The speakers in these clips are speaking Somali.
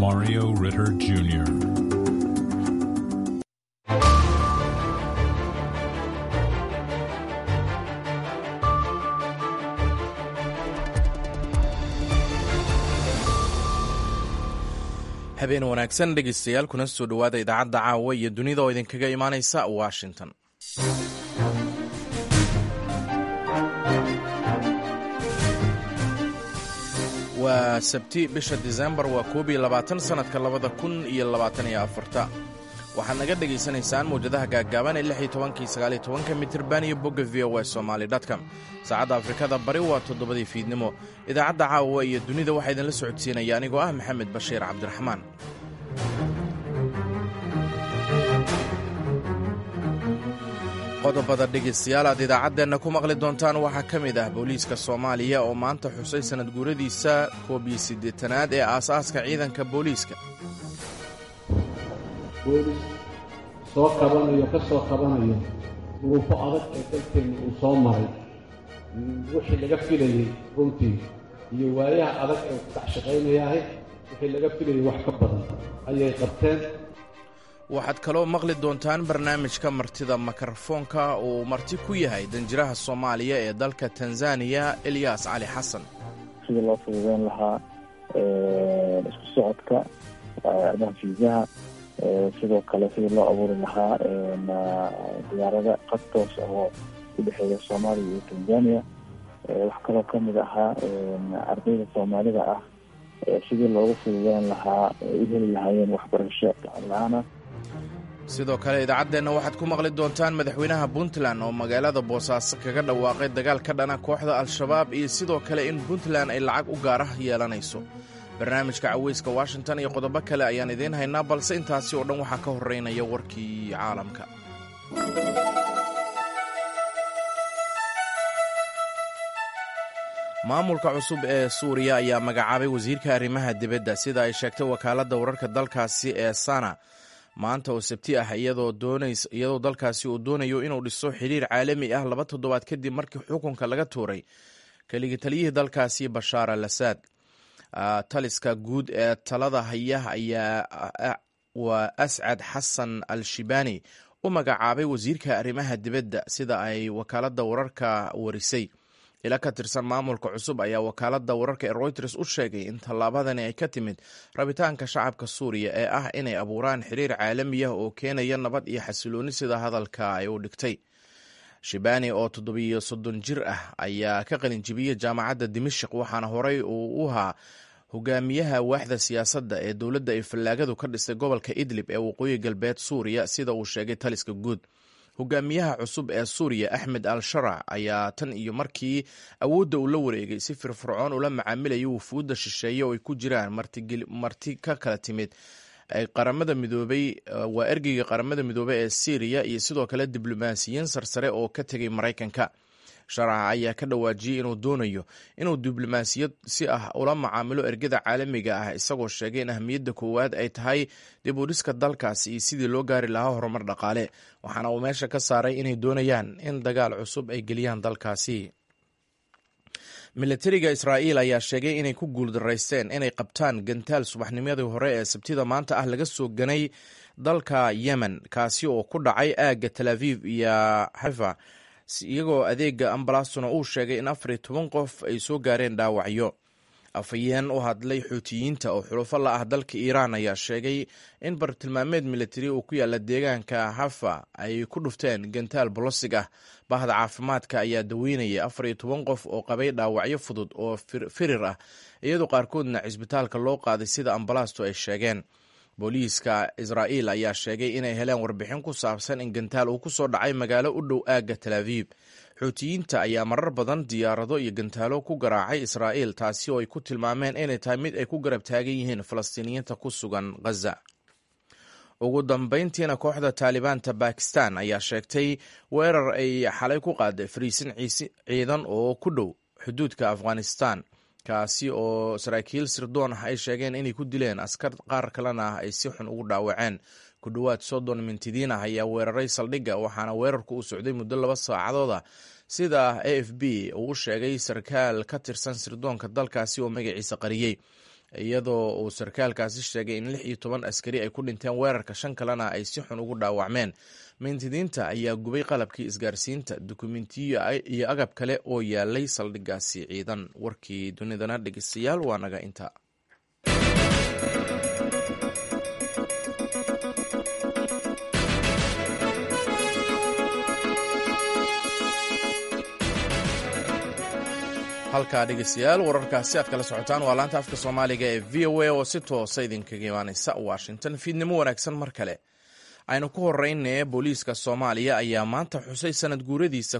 Mario Ritter Jr. habeen wanaagsan dhegeystayaal kuna soo dhowaada idaacadda caawa iyo dunida oo idinkaga imaanaysa Washington. waa sabti bisha December waa 22 sanadka 2024. waxaad naga dhegaysanaysaan mowjadaha gaagaaban ee 16-19 mitirban iyo bogga voasomali.com. saacadda Afrikada bari waa 7 fiidnimo. idaacadda caawa iyo dunida waxaa idinla socodsiinaya anigoo ah Maxamed Bashiir Cabdiraxmaan. qodobada dhegeystayaal aad idaacadeenna ku maqli doontaan waxaa ka mid ah booliiska Soomaaliya oo maanta xusay sanad guuradiisa 81aad ee aasaaska ciidanka booliiska. boolis soo kabanayo ka soo kabanayo duruufo adag ee dalkeena uu soo maray wixii laga filayay runtii iyo waayaha adag ee ku dhex shaqaynayahay wixii laga filayay wax ka badan ayay qabteen. waxaad kaloo maqli doontaan barnaamijka martida mikrofoonka uu marti ku yahay danjiraha Soomaaliya ee dalka Tanzania Ilyas Cali Xasan. sidii loo fududeyn lahaa isku socodka arrimaha fiisaha, sidoo kale sidii loo abuuri lahaa diyaarada qad toos ah oo u dhexeeya Soomaaliya iyo Tanzania. wax kaloo ka mid ahaa ardayda Soomaalida ah sidii loogu fududeyn lahaa u heli lahaayeen waxbarasho la'aan ah. sidoo kale idaacadeenna waxaad ku maqli doontaan madaxweynaha Puntland oo magaalada Boosaaso kaga dhawaaqay dagaal ka dhana kooxda Al-Shabaab iyo sidoo kale in Puntland ay lacag u gaar ah yeelanayso. barnaamijka caweyska Washington iyo qodobo kale ayaan idiin haynaa, balse intaasi oo dhan waxaa ka horeynaya warkii caalamka. maamulka cusub ee Suuriya ayaa magacaabay wasiirka arrimaha dibadda sida ay sheegtay wakaaladda wararka dalkaasi ee Sana maanta oo sabti ah, iyadoo dalkaasi uu doonayo inuu dhiso xiriir caalami ah 2 toddobaad kadib markii xukunka laga tuuray keligii taliyihii dalkaasi Bashaar al-Assad. taliska guud ee talada haya ayaa waa Ascad Xasan al-Shibani u magacaabay wasiirka arrimaha dibadda sida ay wakaaladda wararka warisay. ila ka tirsan maamulka cusub ayaa wakaaladda wararka ee Reuters u sheegay in tallaabadani ay ka timid rabitaanka shacabka Suuriya ee ah inay abuuraan xiriir caalami ah oo keenaya nabad iyo xasilooni sida hadalka ay u dhigtay. Shibani oo 37 jir ah ayaa ka qalin jebiyay jaamacadda Dimashq, waxaana horey uu ahaa hogaamiyaha waaxda siyaasadda ee dowladda ay fallaagadu ka dhistay gobolka Idlib ee waqooyi galbeed Suuriya sida uu sheegay taliska guud. hogaamiyaha cusub ee Suuriya Ahmed al-Shara ayaa tan iyo markii awoodda uu la wareegay si firfircoon ula macaamilayay wufuudda shisheeye oo ay ku jiraan marti ka kala timid qaramada midoobay waa ergeyga qaramada midoobay ee Syria iyo sidoo kale diblomaasiyiin sarsare oo ka tegay Mareykanka. Sharaxa ayaa ka dhawaajiyay inuu doonayo inuu diblomaasiyad si ah ula macaamilo ergada caalamiga ah, isagoo sheegay in ahmiyadda koowaad ay tahay dib u dhiska dalkaasi iyo sidii loo gaari lahaa horumar dhaqaale, waxaana uu meesha ka saaray inay doonayaan in dagaal cusub ay geliyaan dalkaasi. militariga Israa'iil ayaa sheegay inay ku guuldaraysteen inay qabtaan gantaal subaxnimadii hore ee sabtida maanta ah laga soo ganay dalka Yemen, kaasi oo ku dhacay aagga Tel Aviv iyo Haifa, iyagoo adeega ambalaastuna uu sheegay in 14 qof ay soo gaareen dhaawacyo. afhayeen u hadlay xuutiyiinta oo xulufo la ah dalka Iiraan ayaa sheegay in bartilmaameed militari uu ku yaala deegaanka Haifa ay ku dhufteen gantaal bolosig ah. bahda caafimaadka ayaa daweynayay 14 qof oo qabay dhaawacyo fudud oo firir ah, iyadoo qaarkoodna cisbitaalka loo qaaday sida ambalaastu ay sheegeen. booliiska Israa'iil ayaa sheegay inay heleen warbixin ku saabsan in gantaal uu ku soo dhacay magaalo u dhow aagga Tel Aviv. xuutiyiinta ayaa marar badan diyaarado iyo gantaalo ku garaacay Israa'iil, taasi oo ay ku tilmaameen inay tahay mid ay ku garab taagan yihiin Falastiiniyiinta ku sugan Gaza. ugu dambeyntiina kooxda Taalibaanta Bakistan ayaa sheegtay weerar ay xalay ku qaaday fariisin ciidan oo ku dhow xuduudka Afghanistan, kaasi oo saraakiil sirdoon ah ay sheegeen inay ku dileen askar qaar kalena ay si xun ugu dhaawaceen. ku dhowaad 30 mintidiin ah ayaa weeraray saldhigga, waxaana weerarku u socday muddo 2 saacadood ah sida AFP uu sheegay sarkaal ka tirsan sirdoonka dalkaasi oo magaciisa qariyay. iyadoo uu sarkaalkaasi sheegay in 16 askari ay ku dhinteen weerarka 5 kalena ay si xun ugu dhaawacmeen. mintidiinta ayaa gubay qalabkii isgaarsiinta, dukumentiyo iyo agab kale oo yaalay saldhigaasi ciidan. warkii dunidana dhegeystayaal waa naga inta. halkaa dhegeystayaal wararkaasi aad kala socotaan waa laanta afka soomaaliga ee v o a oo si toosa idinkaga imaaneysa washington. fiidnimo wanaagsan mar kale. aynu ku horeyne booliiska soomaaliya ayaa maanta xusay sanad guuradiisa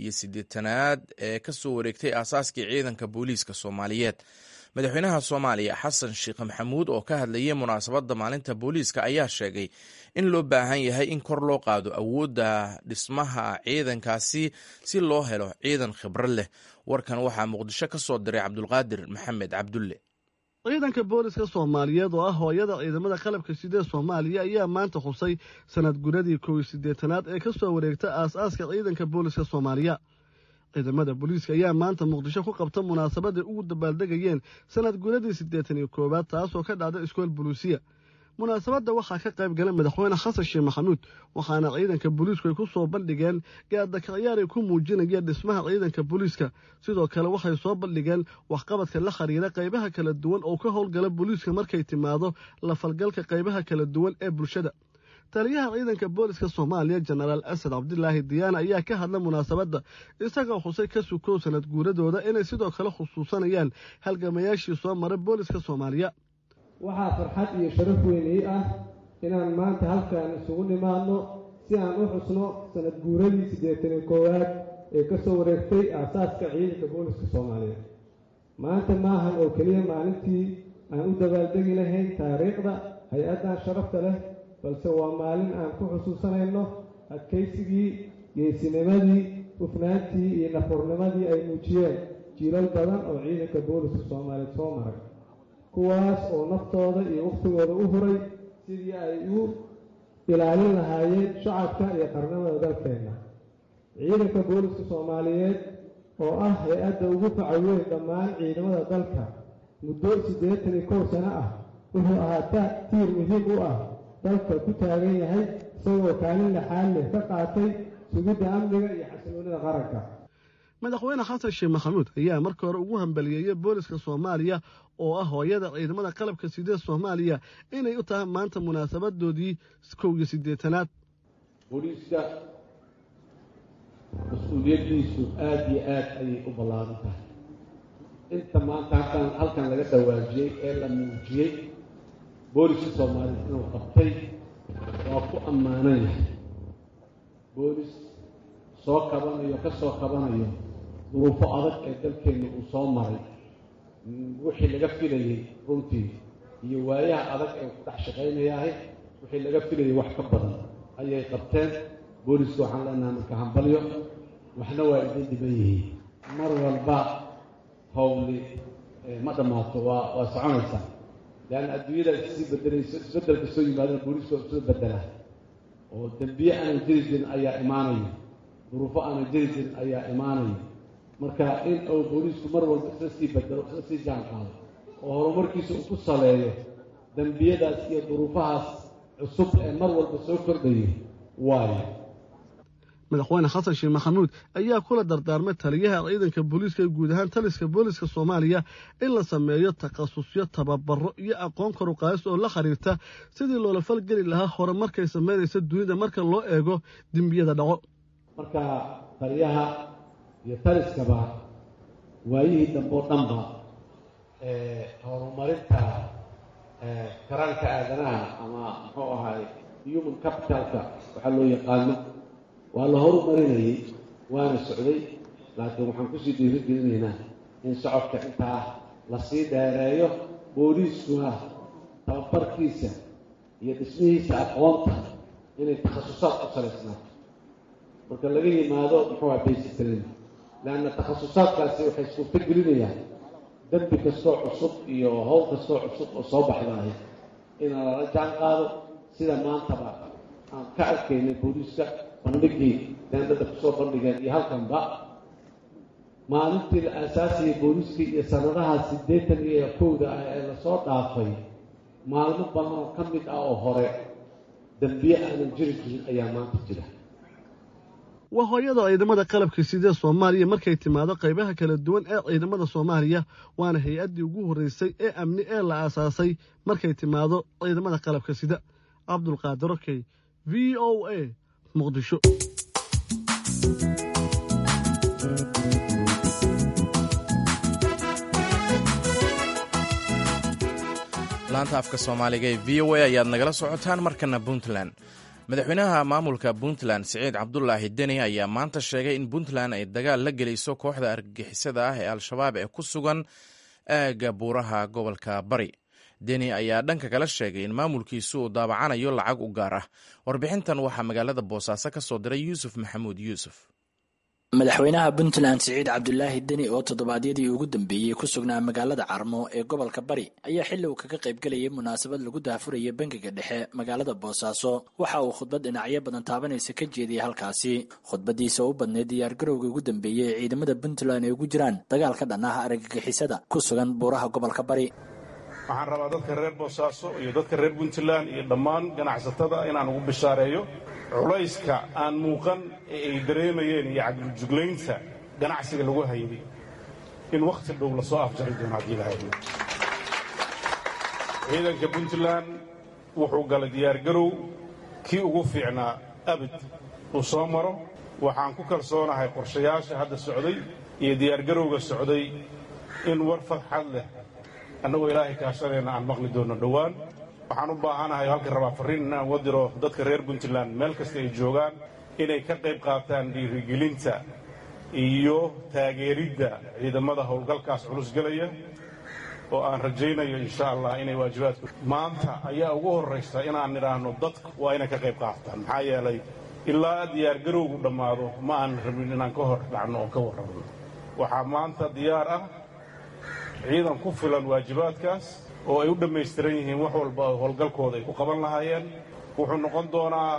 81aad ee kasoo wareegtay aasaaskii ciidanka booliiska soomaaliyeed. madaxweynaha soomaaliya xasan sheekh maxamuud oo ka hadlayay munaasabadda maalinta booliiska ayaa sheegay in loo baahan yahay in kor loo qaado awoodda dhismaha ciidankaasi si loo helo ciidan khibrad leh. warkan waxaa muqdisho ka soo diray cabdulqaadir maxamed cabdulle. ciidanka booliska soomaaliyeed oo ah hooyada ciidamada qalabka sida Soomaaliya ayaa maanta xusay sanad guuradii 81aad ee ka soo wareegtay aasaaska ciidanka booliska Soomaaliya. ciidamada booliska ayaa maanta muqdisho ku qabta munaasabad ay ugu dabaaldegayeen sanad guuradii 81aad taasoo ka dhacday iskool booliisiya. munaasabadda waxaa ka qayb galay madaxweyne xasan sheekh maxamuud waxaana ciidanka booliisku ay ku soo bandhigeen gaadakaciyaar ay ku muujinayeen dhismaha ciidanka booliiska. sidoo kale waxay soo bandhigeen waxqabadka la xiriira qaybaha kala duwan oo ka howlgala booliiska markay timaado la falgalka qaybaha kala duwan ee bulshada. taliyaha ciidanka booliska Soomaaliya Generaal Asad Cabdilaahi Diyaana ayaa ka hadlay munaasabadda isagoo xusay ka sukow sanad guuradooda inay sidoo kale xusuusanayaan halgamayaashii soo maray booliska Soomaaliya. waxaa farxad iyo sharaf weyn ii ah inaan maanta halkan isugu nimaadno si aan u xusno sanad guuradii 81aad ee ka soo wareegtay aasaaska ciidanka booliska Soomaaliyeed. maanta maahan oo keliya maalintii aan u dabaaldegi lahayn taariikhda hay-addan sharafta leh, balse waa maalin aan ku xusuusanayno adkaysigii, geesinimadii, hufnaantii iyo nafurnimadii ay muujiyeen jiilal badan oo ciidanka booliska Soomaaliyeed soo maray, kuwaas oo naftooda iyo waqtigooda u huray sidii ay u ilaalin lahaayeen shacabka iyo qarnimada dalkeenna. ciidanka booliska Soomaaliyeed oo ah hay-adda ugu faca weyn dhammaan ciidamada dalka muddo 81 sano ah wuxuu ahaa tiir muhiim u ah dalka ku taagan yahay, isagoo kaalin laxaad leh ka qaatay sugidda amniga iyo xasiloonida qaranka. madaxweyne xasan sheekh maxamuud ayaa markii hore ugu hambaliyeeyay booliska Soomaaliya oo ah hooyada ciidamada qalabka sida Soomaaliya inay u tahay maanta munaasabadoodii 81aad. booliska mas'uuliyadiisu aad iyo aad ayay u ballaaran tahay. inta maanta halkan laga dhawaajiyey ee la muujiyey booliska Soomaaliya inuu qabtay waa ku ammaanan yahay. boolis soo kabanayo ka soo kabanayo duruufo adag ee dalkeena uu soo maray, wixii laga filayay runtii iyo waayaha adag ee ku dhex shaqaynayahay wixii laga filayay wax ka badan ayay qabteen. booliska waxaan leenahay marka hambalyo, waxna waa idin dhiban yihiin. mar walba howli ma dhammaato, waa soconaysaa, leanna adduunyada isii bedelayso, isbeddelka soo yimaadana booliska soo bedela oo dembiye aanan jiri jirin ayaa imaanaya, duruufo aanan jiri jirin ayaa imaanaya. marka in uu booliisku mar walba isla sii bedelo, isla sii jaan qaado oo horumarkiisa uu ku saleeyo dembiyadaas iyo duruufahaas cusub ee mar walba soo kordhayay waayo. madaxweyne xasan sheekh maxamuud ayaa kula dardaarmay taliyaha ciidanka booliiska guud ahaan taliska booliiska Soomaaliya in la sameeyo takhasusyo, tababaro iyo aqoon kor u qaadis oo la xiriirta sidii loola falgeli lahaa horumarkay sameynaysa dunida marka loo eego dembiyada dhaco. marka taliyaha iyo taliskaba waayihii dambe oo dhanba horumarinta karanka aadanaha ama muxuu ahaay human capitalka waxaa loo yaqaano waa la horumarinayay, waana socday, laakiin waxaan kusii dhiirigelinaynaa in socodka intaa lasii dheereeyo. booliiskuna tababarkiisa iyo dhismihiisa aqoonta inay takhasusaad ku salaysnaato marka laga yimaado muxuu ahaa basic training, leanna takhasusaadkaasi waxay suurto gelinayaan dembi kastoo cusub iyo howl kastoo cusub oo soo baxdahay in lala jaan qaado, sida maantaba aan ka arkaynay booliiska bandhigii deendada kusoo bandhigeen iyo halkanba maalintii la aasaasiyey booliskii iyo sanadaha 81 ah ee lasoo dhaafay maalmo badan oo ka mid ah oo hore dambiye aanan jiri jirin ayaa maanta jira. waa hooyada ciidamada qalabka sida Soomaaliya markay timaado qaybaha kala duwan ee ciidamada Soomaaliya waana hay'adii ugu horeysay ee amni ee la aasaasay markay timaado ciidamada qalabka sida. Cabdulqaadir Okey, VOA, Muqdisho. laanta afka Soomaaliga ee VOA ayaad nagala socotaan markana Puntland. madaxweynaha maamulka Puntland Siciid Cabdullaahi Deni ayaa maanta sheegay in Puntland ay dagaal la gelayso kooxda argagixisada ah ee Al-Shabaab ee ku sugan aagga buuraha gobolka Bari. Deni ayaa dhanka kala sheegay in maamulkiisu uu daabacanayo lacag u gaar ah. Warbixintan waxaa magaalada Boosaaso ka soo diray Yuusuf Maxamuud Yuusuf. madaxweynaha Puntland Siciid Cabdullaahi Deni oo toddobaadyadii ugu dambeeyay ku sugnaa magaalada Carmo ee gobolka Bari ayaa xilli uu kaga qayb galayay munaasabad lagu daafurayay bangiga dhexe magaalada Boosaaso waxa uu khudbad dhinacyo badan taabanaysa ka jeediyay halkaasi. khudbadiisa u badneyd diyaargarowga ugu dambeeyay ee ciidamada Puntland ay ugu jiraan dagaalka dhanaha argagixisada ku sugan buuraha gobolka Bari. waxaan rabaa dadka reer Boosaaso iyo dadka reer Puntland iyo dhammaan ganacsatada inaan ugu bishaareeyo culayska aan muuqan ee ay dareemayeen iyo cagjuglaynta ganacsiga lagu hayay in waqti dhow la soo afjari doono haddii la hayay. ciidanka Puntland wuxuu galay diyaargarow kii ugu fiicnaa abid uu soo maro. waxaan ku kalsoonahay qorshayaasha hadda socday iyo diyaargarowga socday in war farxad leh annagoo ilaahay kaashanayna aan maqli doono dhowaan. waxaan u baahanahay halka rabaa fariin inaan wadiro dadka reer Puntland meel kasta ay joogaan inay ka qayb qaataan dhiirigelinta iyo taageeridda ciidamada howlgalkaas culus galaya oo aan rajaynayo insha Allah inay waajibaadku maanta ayaa ugu horeysa inaan niraahno dadku waa inay ka qayb qaataan. maxaa yeelay ilaa diyaargarowgu dhammaado ma aan rabin inaan ka hor dhacno oo ka warrabno. waxaa maanta diyaar ah ciidan ku filan waajibaadkaas oo ay u dhammaystiran yihiin wax walba oo howlgalkooda ay ku qaban lahaayeen. wuxuu noqon doonaa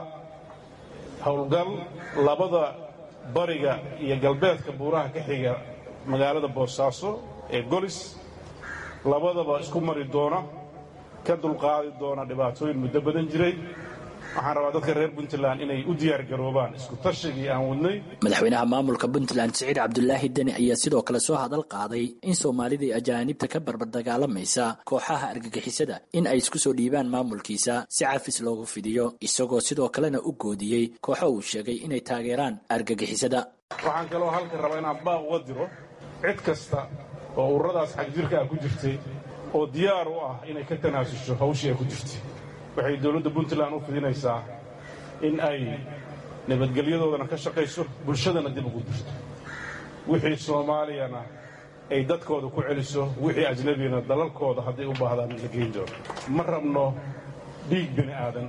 howlgal labada bariga iyo galbeedka buuraha ka xiga magaalada Boosaaso ee Golis labadaba isku mari doona, ka dulqaadi doona dhibaatooyin muddo badan jiray. waxaan rabaa dadka reer Puntland inay u diyaargaroobaan isku tashigii aan wadnay. madaxweynaha maamulka Puntland Siciid Cabdullaahi Deni ayaa sidoo kale soo hadal qaaday in Soomaalida iyo ajaanibta ka barbar dagaalamaysa kooxaha argagixisada in ay isku soo dhiibaan maamulkiisa si cafis loogu fidiyo, isagoo sidoo kalena u goodiyey kooxo uu sheegay inay taageeraan argagixisada. waxaan kaloo halka rabaa inaan baaq uga diro cid kasta oo ururadaas xagjirka ah ku jirtay oo diyaar u ah inay ka tanaasusho hawshii ay ku jirtay. waxay dawladda Puntland u fidinaysaa in ay nabadgelyadoodana ka shaqayso, bulshadana dib ugu dirto. wixii Soomaaliyana ay dadkooda ku celiso, wixii ajnabina dalalkooda hadday u baahdaan la geyn doono. ma rabno dhiig bini aadan,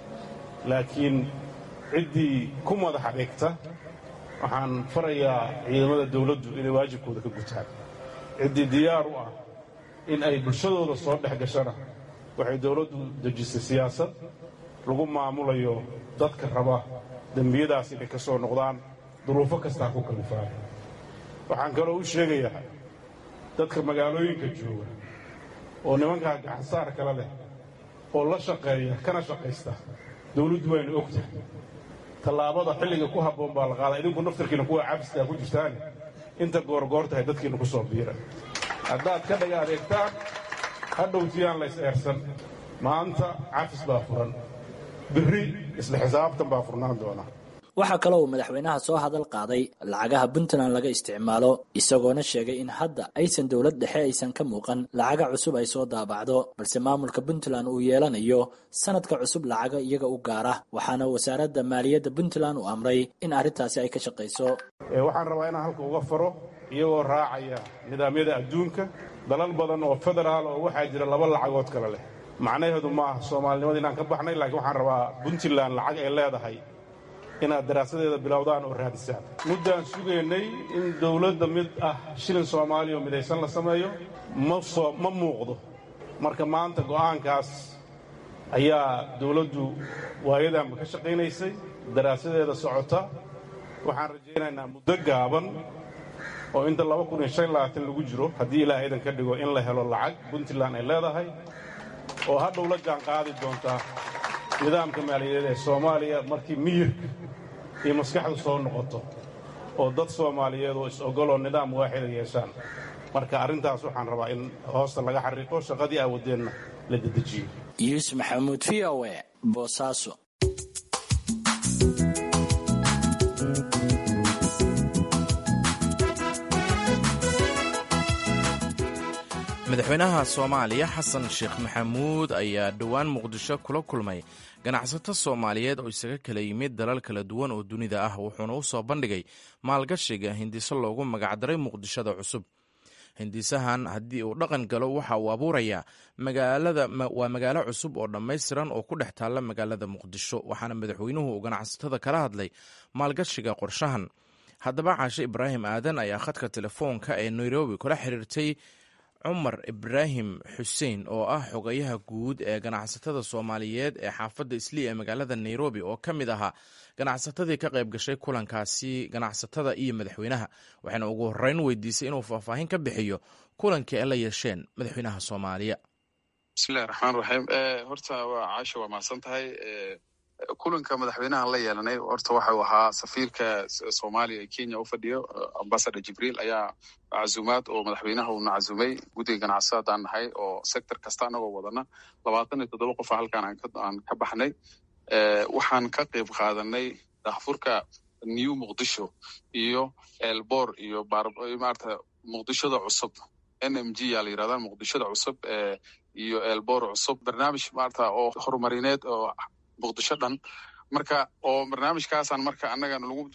laakiin ciddii ku madax adeegta waxaan farayaa ciidamada dawladdu inay waajibkooda ka gutaan. ciddii diyaar u ah in ay bulshadooda soo dhex gashana waxay dawladdu dejisay siyaasad lagu maamulayo dadka raba dembiyadaas inay ka soo noqdaan duruufo kastaa ku kalifaan. waxaan kaloo u sheegayaa dadka magaalooyinka jooga oo nimankaa gacansaar kale leh oo la shaqeeya kana shaqaysta dawladdu waynu ogtahay tallaabada xilliga ku habboon baa la qaadaa. idinku naftarkiina kuwa cabstaa ku jirtaan inta goorgoor tahay dadkiina ku soo biira. haddaad ka dhaga adeegtaan hadhowtiyaan la is-eersan. maanta cafis baa furan, birri isla xisaabtan baa furnaan doona. waxaa kaloo uu madaxweynaha soo hadal qaaday lacagaha Puntland laga isticmaalo, isagoona sheegay in hadda aysan dowlad dhexe aysan ka muuqan lacaga cusub ay soo daabacdo, balse maamulka Puntland uu yeelanayo sanadka cusub lacaga iyaga u gaara. waxaana wasaaradda maaliyadda Puntland u amray in arrintaasi ay ka shaqayso. waxaan rabaa inaan halka uga faro iyagoo raacaya nidaamyada adduunka. dalal badan oo federaal oo waxaa jira laba lacagood kale leh. macnaheedu ma aha Soomaalinimada inaan ka baxnay, laakiin waxaan rabaa Puntland lacag ay leedahay inaad daraasadeeda bilowdaan oo raadisaan. muddaan sugaynay in dawladda mid ah shilin Soomaaliya oo midaysan la sameeyo ma muuqdo. marka maanta go'aankaas ayaa dawladdu waayadanba ka shaqaynaysay, daraasadeeda socota. waxaan rajaynaynaa muddo gaaban oo inta 2025 lagu jiro haddii ilaahay idan ka dhigo in la helo lacag puntland ay leedahay oo hadhow la jaan qaadi doonta nidaamka maaliyadeed ee soomaaliya markii miyirka iyo maskaxdu soo noqoto oo dad soomaaliyeed oo is-ogoloo nidaam waaxida yeeshaan marka arrintaas waxaan rabaa in hoosta laga xariiqo shaqadii aawadeenna la dedejiyo. yuusuf maxamuud v o a boosaaso. madaxweynaha soomaaliya xasan sheekh maxamuud ayaa dhowaan muqdisho kula kulmay ganacsato soomaaliyeed oo isaga kala yimid dalal kala duwan oo dunida ah wuxuuna u soo bandhigay maalgashiga hindiso loogu magacdaray muqdishada cusub. hindisahan haddii uu dhaqan galo waxa uu abuurayaa waa magaalo cusub oo dhammaystiran oo ku dhex taalla magaalada muqdisho waxaana madaxweynuhu uu ganacsatada kala hadlay maalgashiga qorshahan. haddaba caashe ibraahim aadan ayaa khadka telefoonka ee nairobi kula xiriirtay cumar ibraahim xuseen oo ah xogayaha guud ee ganacsatada soomaaliyeed ee xaafadda islii ee magaalada nairobi oo ka mid ahaa ganacsatadii ka qayb gashay kulankaasi ganacsatada iyo madaxweynaha waxayna ugu horreyn weydiisay inuu faahfaahin ka bixiyo kulankii ay la yeesheen madaxweynaha soomaaliya. bismillahi raxmaan raxiim. horta waa caasha waa mahadsan tahay. kulanka madaxweynahan la yeelanay horta waxa uu ahaa safiirka soomaaliya ee kenya u fadhiyo ambassador jibriil ayaa casuumaad oo madaxweynaha uuna cazumay guddiga ganacsadaan nahay oo sector kasta anagoo wadana 27 qof halkaan aan ka baxnay. waxaan ka qayb qaadanay daahfurka new muqdisho iyo elbor iyo maarata muqdishada cusub NMG yaa la yirahdaa muqdishada cusub iyo elbor cusub barnaamij maarata oo horumarineed oo muqdisho dhan marka oo barnaamijkaasaan marka annaga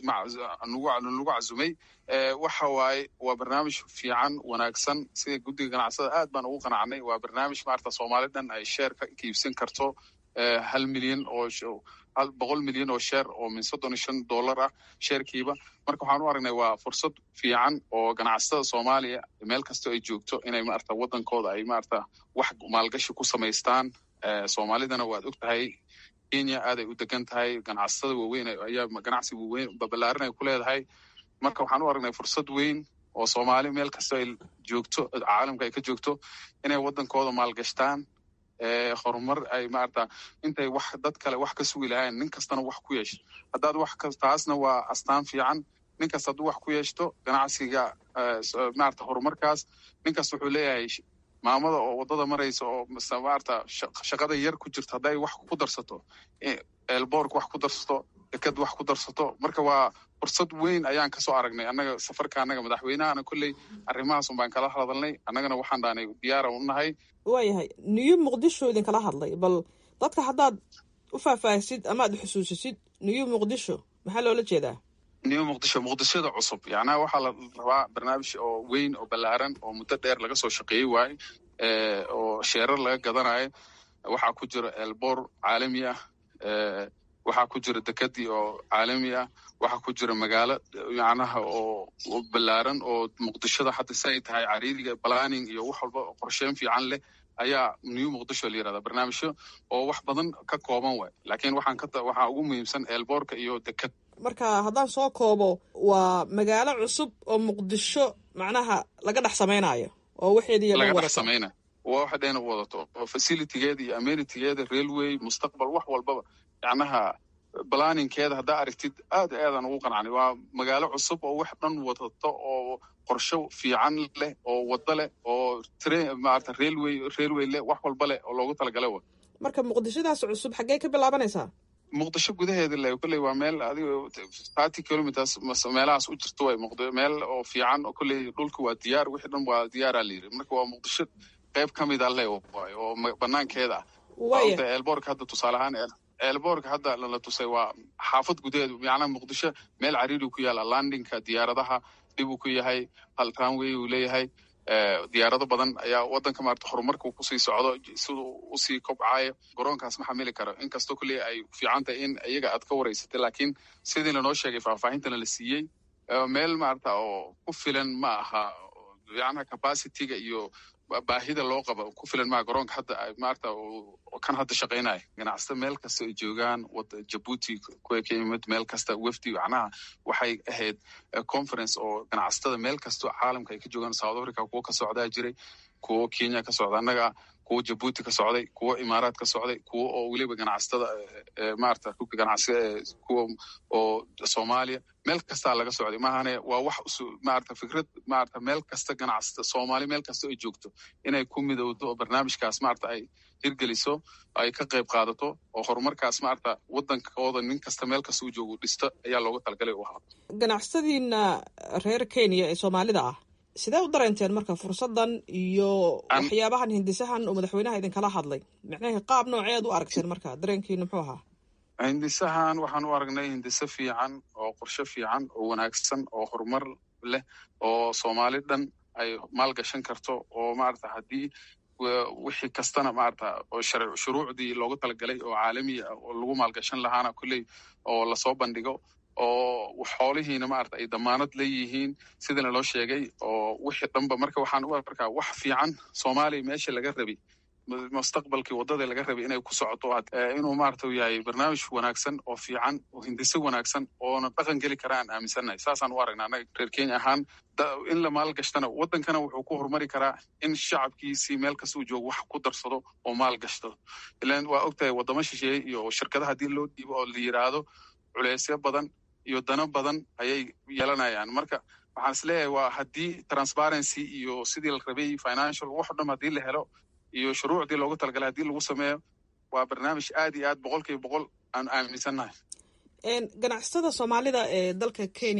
nagu cazumay. waxa waaye waa barnaamij fiican wanaagsan sida guddiga ganacsada aad baan ugu qanacnay. waa barnaamij maarata soomaali dhan ay sheer ka iibsan karto 1 milyan oo 100 milyan oo sheer oo min $35 ah sheerkiiba. marka waxaan u aragnay waa fursad fiican oo ganacsatada soomaaliya meel kasta ay joogto inay maarata wadankooda ay maarata wax maalgashi ku samaystaan. soomaalidana waad og tahay kenya aad ay u degan tahay ganacsatada waaweyn ayaa ganacsi waaweyn babalaaran ay ku leedahay. marka waxaan u aragnay fursad weyn oo soomaali meel kasta ay joogto caalamka ay ka joogto inay wadankooda maalgashtaan horumar ay maarata intay wax dad kale wax ka sugi lahayn nin kastana wax ku yeesho. haddaad wax taasna waa astaan fiican. nin kasta hadduu wax ku yeeshto ganacsiga maarata horumarkaas nin kasta wuxuu leeyahay maamada oo wadada maraysa oo maarata shaqada yar ku jirto hadday wax ku darsato elbork wax ku darsato dekad wax ku darsato. marka waa fursad weyn ayaan kasoo aragnay annaga safarka annaga madaxweynahana kolley arrimahaas un baan kala hadalnay annagana waxaan dhaanay diyaara u nahay. waayahay new muqdisho idinkala hadlay bal dadka haddaad u faahfaahisid ama aad xusuusisid new muqdisho maxaa loola jeedaa? new muqdisho muqdishada cusub yacnaa waxaa la rabaa barnaamij oo weyn oo ballaaran oo muddo dheer laga soo shaqeeyey waaye oo sheerar laga gadanayo. waxaa ku jira elbor caalami ah, waxaa ku jira dekadii oo caalami ah, waxaa ku jira magaalo macnaha oo ballaaran oo muqdishada hadda si ay tahay cariiriga planning iyo wax walba qorsheyn fiican leh ayaa new muqdisho la yirahdaa. barnaamijyo oo wax badan ka kooban waay laakiin waxaa ugu muhiimsan elborka iyo dekad. marka haddaan soo koobo waa magaalo cusub oo muqdisho macnaha laga dhex samaynayo oo waxeedii laga dhex samaynayo waa waxa dheena u wadato oo facilitygeeda iyo amenitygeeda railway mustaqbal wax walbaba yacnaha planningkeeda haddaa aragtid aad aadaan ugu qanacnay. waa magaalo cusub oo wax dhan wadato oo qorsho fiican leh oo wada leh oo maarata railway leh wax walba leh oo loogu talagalay wa. marka muqdishadaas cusub xaggee ka bilaabanaysaa? muqdisho gudaheeda le kolley waa meel adiga 30 kilometers meelahaas u jirto way meel oo fiican oo kolley dhulka waa diyaar wixii dhan waa diyaaraa la yiri. marka waa muqdisho qayb ka mid ah le oo banaankeeda ah. elborka hadda tusaale ahaan elborka hadda la tusay waa xaafad gudaheedu macnaha muqdisho meel cariiri ku yaala landingka diyaaradaha dhib uu ku yahay hal runway uu leeyahay. diyaarado badan ayaa wadanka maarata horumarka kusii socdo siduu usii kobcayo garoonkaas ma xamili karo inkastoo kolley ay fiican tahay in iyaga aad ka waraysatay laakiin sidii lanoo sheegay faahfaahintana la siiyey meel maarata oo ku filan ma aha yacnaha capacityga iyo baahida loo qabo ku filan maa garoonka hadda maarta kan hadda shaqaynaya ganacsatada meel kasta ay joogaan wada Djibouti kuwa ka yimid meel kasta wafdi macnaha waxay ahayd conference oo ganacsatada meel kasta caalamka ay ka joogaan South Africa kuwa ka socdaa jiray kuwa Kenya ka socda anaga kuwa Djibouti ka socday kuwa Imaaraad ka socday kuwa oo waliba ganacsatada maarta ku ganacsiga kuwa oo Soomaaliya meel kasta laga socday maahane waa wax maarta fikrad maarta meel kasta ganacsata Soomaali meel kasta ay joogto inay ku midowdo barnaamijkaas maarta ay hirgeliso ay ka qayb qaadato oo horumarkaas maarta wadankooda nin kasta meel kasta uu joogo dhista ayaa looga talgalay u ahaa ganacsatadiina reer Kenya ee Soomaalida ah sidee u dareenteen marka fursadan iyo waxyaabahan hindisahan oo madaxweynaha idin kala hadlay macnaheedu qaab nooceed u aragteen marka dareenkiina muxuu ahaa hindisahan waxaan u aragnay hindisa fiican oo qorshe fiican oo wanaagsan oo horumar leh oo Soomaali dhan ay maalgashan karto oo maarta hadii wixii kastana maarta oo shuruucdii looga talagalay oo caalami ah oo lagu maalgashan lahaana kulay oo la soo bandhigo oo xoolihiina maarta ay damaanad leeyihiin sidana loo sheegay oo wixii dhanba marka waxaan u arkaa wax fiican Soomaaliya meesha laga rabay mustaqbalkii wadada laga rabay inay ku socoto inuu maarta yahay barnaamij wanaagsan oo fiican oo hindise wanaagsan oo dhaqan gali karaan aaminsanahay saasaan u aragnaa anaga reer Kenya ahaan in la maalgashtana wadankana wuxuu ku horumari karaa in shacabkiisii meel kasta uu joogo wax ku darsado oo maalgashto ilaan waa ogtahay wadamo shisheeye iyo shirkadaha hadii loo dhiibo oo la yiraahdo culeysyo badan iyo dano badan ayay yeelanayaan marka waxaan isleeyahay waa haddii transparency iyo sidii la rabay financial wax dhan haddii la helo iyo shuruucdii loogu talagalay haddii lagu sameeyo waa barnaamij aad iyo aad 100% aan aaminsanahay ganacsatada Soomaalida ee dalka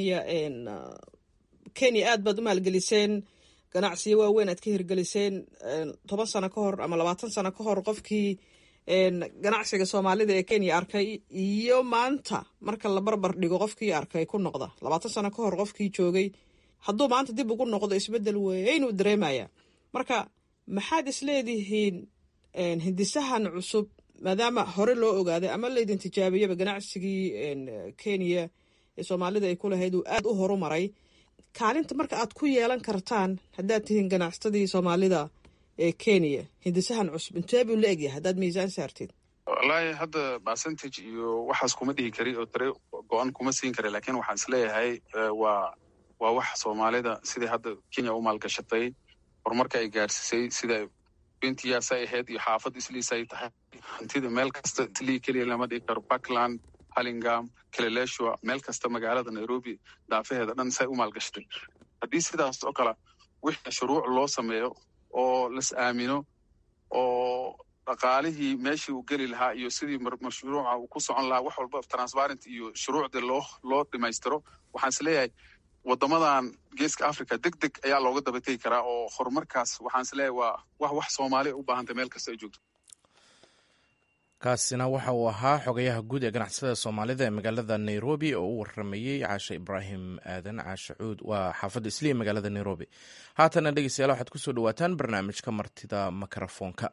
Kenya aad baad u maalgeliseen ganacsiyo waaweyn aad ka hirgeliseen 10 sano ka hor ama 20 sano ka hor qofkii ganacsiga Soomaalida ee Kenya arkay iyo maanta marka la barbar dhigo qofkii arkay ku noqda 20 sano ka hor qofkii joogay hadduu maanta dib ugu noqdo isbedel weyn uu dareemaya marka maxaad isleedihiin hindisahan cusub maadaama hore loo ogaaday ama la idin tijaabiyaba ganacsigii Kenya ee Soomaalida ay ku lahayd uu aad u horumaray kaalinta marka aad ku yeelan kartaan haddaad tihiin ganacsatadii Soomaalida ee Kenya hindisahan cusub intee buu la egyahay haddaad miisaan saartid wallahi hadda percentage iyo waxaas kuma dhihi kari oo tare go'aan kuma siin kari laakiin waxaan isleeyahay waa wax Soomaalida sidii hadda Kenya u maalgashatay horumarka ay gaarsisay sida bintiyaas ay ahayd iyo xaafad isliisay tahay hantida meel kasta isli kaliya lama dhigi karo Parkland Hurlingham Kileleshwa meel kasta magaalada Nairobi daafaheeda dhan say u maalgashatay haddii sidaas oo kale wixii shuruuc loo sameeyo oo las aamino oo dhaqaalihii meeshii uu geli lahaa iyo sidii mashruuca uu ku socon lahaa wax walba transparent iyo shuruucda loo dhimaystiro waxaan isleeyahay wadamadan geeska Africa degdeg ayaa looga dabatay karaa oo horumarkaas waxaan isleeyahay waa wax Soomaali u baahan tahay meel kasta ay joogto kaasina waxa uu ahaa xogayaha guud ee ganacsatada Soomaalida ee magaalada Nairobi oo u waramayay Caasha Ibraahim Aadan Caasha Cuud waa xaafadda Islii magaalada Nairobi haatana dhegeystayaal waxaad ku soo dhawaataan barnaamijka martida makarafoonka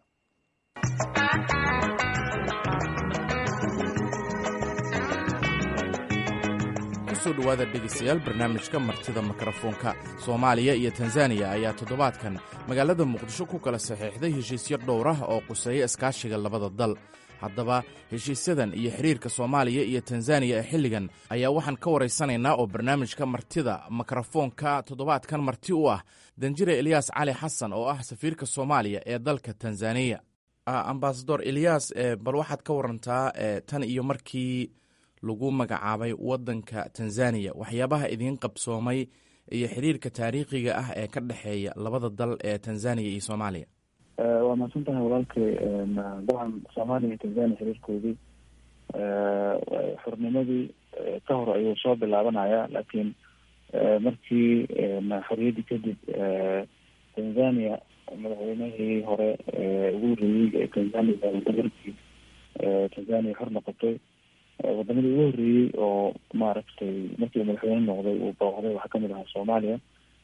kusoo dhawaada dhegeystayaal barnaamijka martida makarafoonka Soomaaliya iyo Tanzania ayaa toddobaadkan magaalada Muqdisho ku kala saxiixday heshiisyo dhowr ah oo quseeya iskaashiga labada dal haddaba heshiisyadan iyo xiriirka Soomaaliya iyo Tanzania ee xilligan ayaa waxaan ka waraysanaynaa oo barnaamijka martida makarafoonka toddobaadkan marti u ah Danjire Ilyas Cali Xasan oo ah safiirka Soomaaliya ee dalka Tanzania ambassador Ilyas bal waxaad ka warantaa tan iyo markii lagu magacaabay wadanka Tanzania waxyaabaha idin qabsoomay iyo xiriirka taariikhiga ah ee ka dhaxeeya labada dal ee Tanzania iyo Soomaaliya waa mahadsantahay walaalkay dabcan Soomaaliya iyo Tanzania xiriirkoodii xornimadii ka hor ayuu soo bilaabanaya laakiin markii xorriyaddii kadib Tanzania madaxweynihii hore ugu horreeyey ee Tanzania dabarkii Tanzania xor noqotay wadamadii ugu horreeyey oo maaragtay markii madaxweyne noqday uu booqday waxaa kamid ahaa Soomaaliya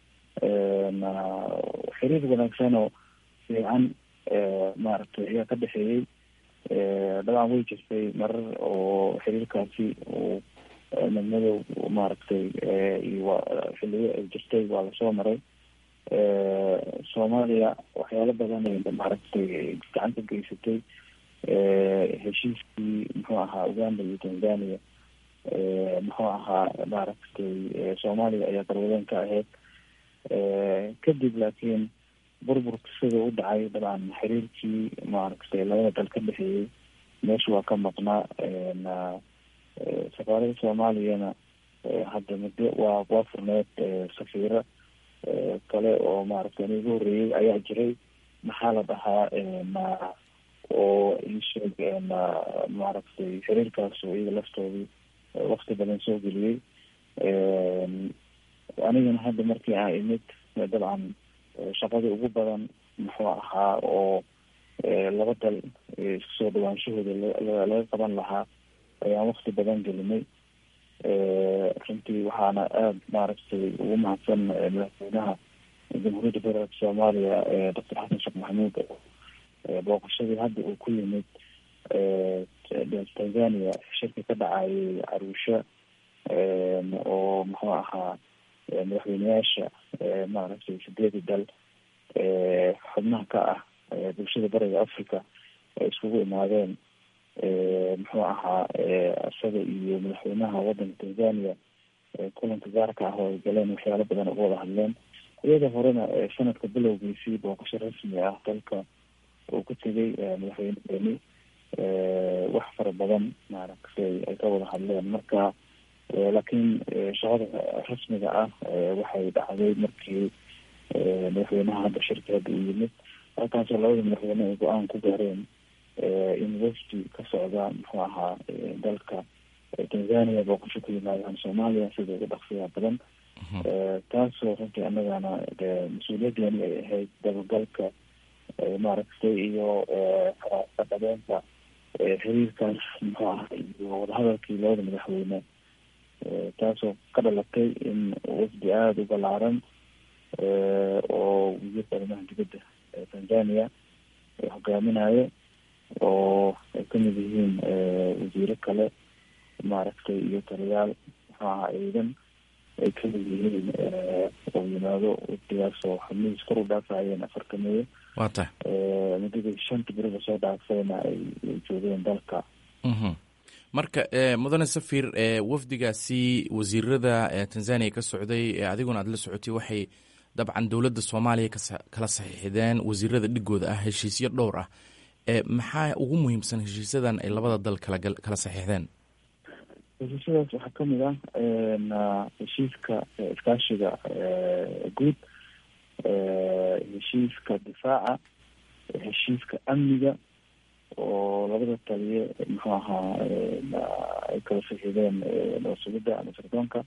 xiriir wanaagsan oo fiican maaragtay ayaa ka dhexeeyey dabcan way jirtay marar oo xiriirkaasi uu madmadow maaragtay iyo xilliyo ay jirtay waa lasoo maray soomaaliya waxyaalo badan ay maaragtay gacan ka geysatay heshiiskii muxuu ahaa uganda iyo tanzania muxuu ahaa maaragtay soomaaliya ayaa garwadeen ka ahayd kadib laakiin burburka sida u dhacay dabcan xiriirkii maaragtay labada dal ka dhexeeyey meesha waa ka maqnaa safaarada soomaaliyana hadda muddo waa furneed safiiro kale oo maaragtay igu horreeyey ayaa jiray maxaa la dhahaa oo iisheeg maaragtay xiriirkaas oo iyaga laftoodii wakti badan soo geliyey anigana hadda markii aan imid dabcan shaqadii ugu badan muxuu ahaa oo laba dal isku soo dhawaanshahooda laga qaban lahaa ayaan wakti badan gelinay runtii waxaana aada maaragtay ugu mahadsan madaxweynaha jamhuuriyadda federaalka soomaaliya doctor xasan sheekh maxamuud booqashadii hadda uu ku yimid tanzania shirka ka dhacayay caruusha oo muxuu ahaa madaxweyneyaasha maaragtay 8 dal xubnaha ka ah bulshada bariga africa ay iskugu imaadeen muxuu ahaa isaga iyo madaxweynaha wadanka tanzania kulanka gaarka ah oo ay galeen waxyaalo badan uga wada hadleen iyada horena sanadka bilowgiisii booqasho rasmi ah dalka uu ku tegay madaxweyne wax fara badan maaragtay ay ka wada hadleen marka laakiin shaqada rasmiga ah waxay dhacday markii madaxweynaha hadda shirka hadda uu yimid halkaasoo labada madaxweyne ay go-aan ku gaareen in wafdi ka socda muxuu ahaa dalka tanzania booqasho ku yimaadaan soomaaliya sida ugu dhaqsiyaha badan taasoo runtii annagana mas-uuliyadeeni ay ahayd dabagalka maaragtay iyo qadhabeenta xiriirkaas muxuu ahaa iyo wadahadalkii labada madaxweyne taasoo ka dhalatay in wafdi aada u balaaran oo wasiirka arrimaha dibadda tanzania hogaaminayo oo ay kamid yihiin wasiiro kale maaragtay iyo taliyaal muxuu ahaa ciidan ay kamid yihiin oo yimaado wafdigaas oo xubnihiis kor u dhaafayeen 40 meeyo wata muddadii 5 bilood soo dhaafayna ay joogeen dalka marka mudane safir wafdigaasi wasiirada tanzania ka socday adiguna aad la socotay waxay dabcan dowladda soomaaliya kala saxiixdeen wasiirada dhigooda ah heshiisyo dhowr ah maxaa ugu muhiimsan heshiisyadan ay labada dal kala saxiixdeen heshiisyadaas waxaa kamid ah heshiiska iskaashiga guud heshiiska difaaca heshiiska amniga oo labada taliye muxuu ahaa ay kala saxiixdeen sugidda ama sirdoonka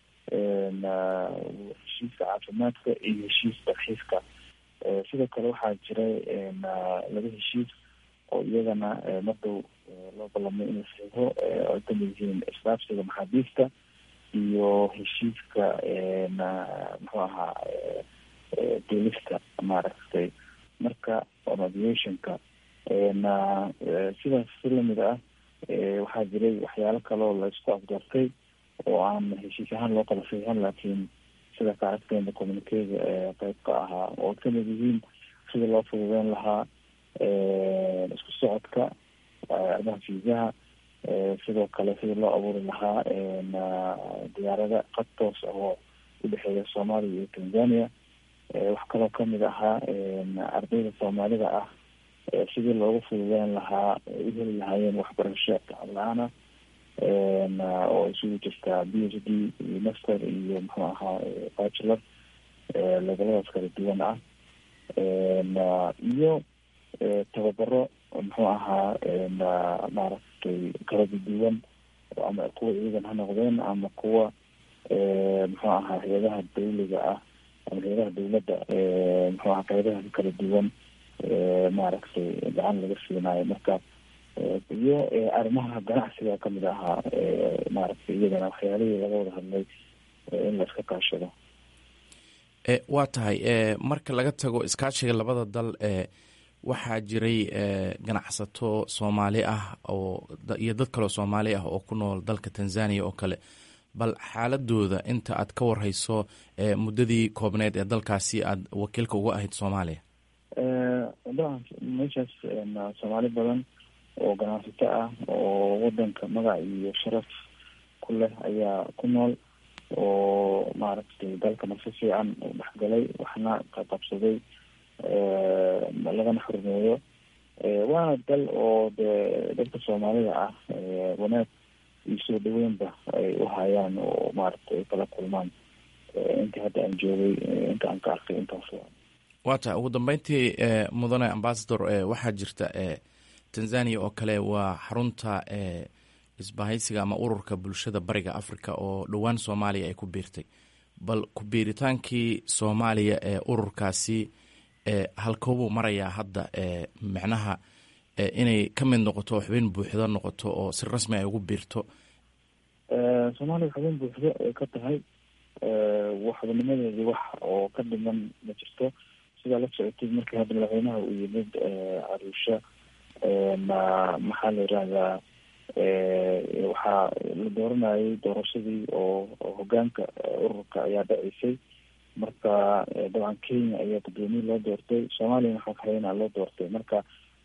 heshiiska caafimaadka iyo heshiis dalxiiska sidoo kale waxaa jiray laba heshiis oo iyagana mardow loo ballamay in la saxiixo ay kamid yihiin isdhaafsiga maxaabiista iyo heshiiska muxuu ahaa duulista maaragtay marka aviationka sidaas si lamid ah waxaa jiray waxyaalo kaleo la isku afgartay oo aan heshiis ahaan loo kala saxiixin laakiin sida ka aragteena communicega qeyb ka ahaa oo kamid yihiin sida loo fududeyn lahaa isku socodka arrimaha fiisaha sidoo kale sida loo abuuri lahaa diyaarada qad toos ah oo udhexeeya soomaaliya iyo tanzania wax kaloo kamid ahaa ardayda soomaalida ah sidii loogu fududeyn lahaa u heli lahaayeen waxbarasho la-aana oo isugu jirtaa PhD iyo master iyo muxuu ahaa bachelor leveladaas kala duwan ah iyo tababaro muxuu ahaa maaragtay kala duwan ama kuwa ciidan ha noqdeen ama kuwa muxuu ahaa hay-adaha dawliga ah ama hay-adaha dawladda muxuu ahaa qaybaha kala duwan maaragtay gacan laga siinayo marka iyo arrimaha ganacsiga kamid ahaa maaragtay iyadana waxyaalihii laga wada hadlay in la iska kaashado waa tahay marka laga tago iskaashiga labada dal waxaa jiray ganacsato soomaali ah oo iyo dad kaleo soomaali ah oo ku nool dalka tanzania oo kale bal xaaladooda inta aad ka warhayso muddadii koobneed ee dalkaasi aad wakiilka uga ahayd soomaaliya. dabcan meeshaas soomaali badan oo ganacsato ah oo wadanka magac iyo sharaf ku leh ayaa ku nool, oo maaragtay dalkana si fiican u dhexgalay, waxna qabsaday, lagana xurmeeyo. waana dal oo de dadka soomaalida ah wanaag iyo soo dhaweynba ay u hayaan oo maaragtay kala kulmaan inta hadda aan joogay, inta aan ka arkay intaas. waa tahay ugu dambeyntii mudane ambassador, waxaa jirta tanzania oo kale waa xarunta isbahaysiga ama ururka bulshada bariga africa oo dhowaan soomaaliya ay ku biirtay. bal ku biiritaankii soomaaliya ee ururkaasi halkoobuu marayaa hadda, micnaha inay ka mid noqoto oo xubin buuxda noqoto oo si rasmi ay ugu biirto? soomaaliya xubin buuxda ay ka tahay, xubinnimadeedii wax oo ka dhiman ma jirto. sidaa la socotay markii hadda madaxweynaha uu yimid caruusha, maxaa la yidhahdaa, waxaa la dooranayay doorashadii oo hogaanka ururka ayaa dhaceysay. marka dabcan kenya ayaa gudoomiye loo doortay, soomaaliyana xoghaynaa loo doortay. marka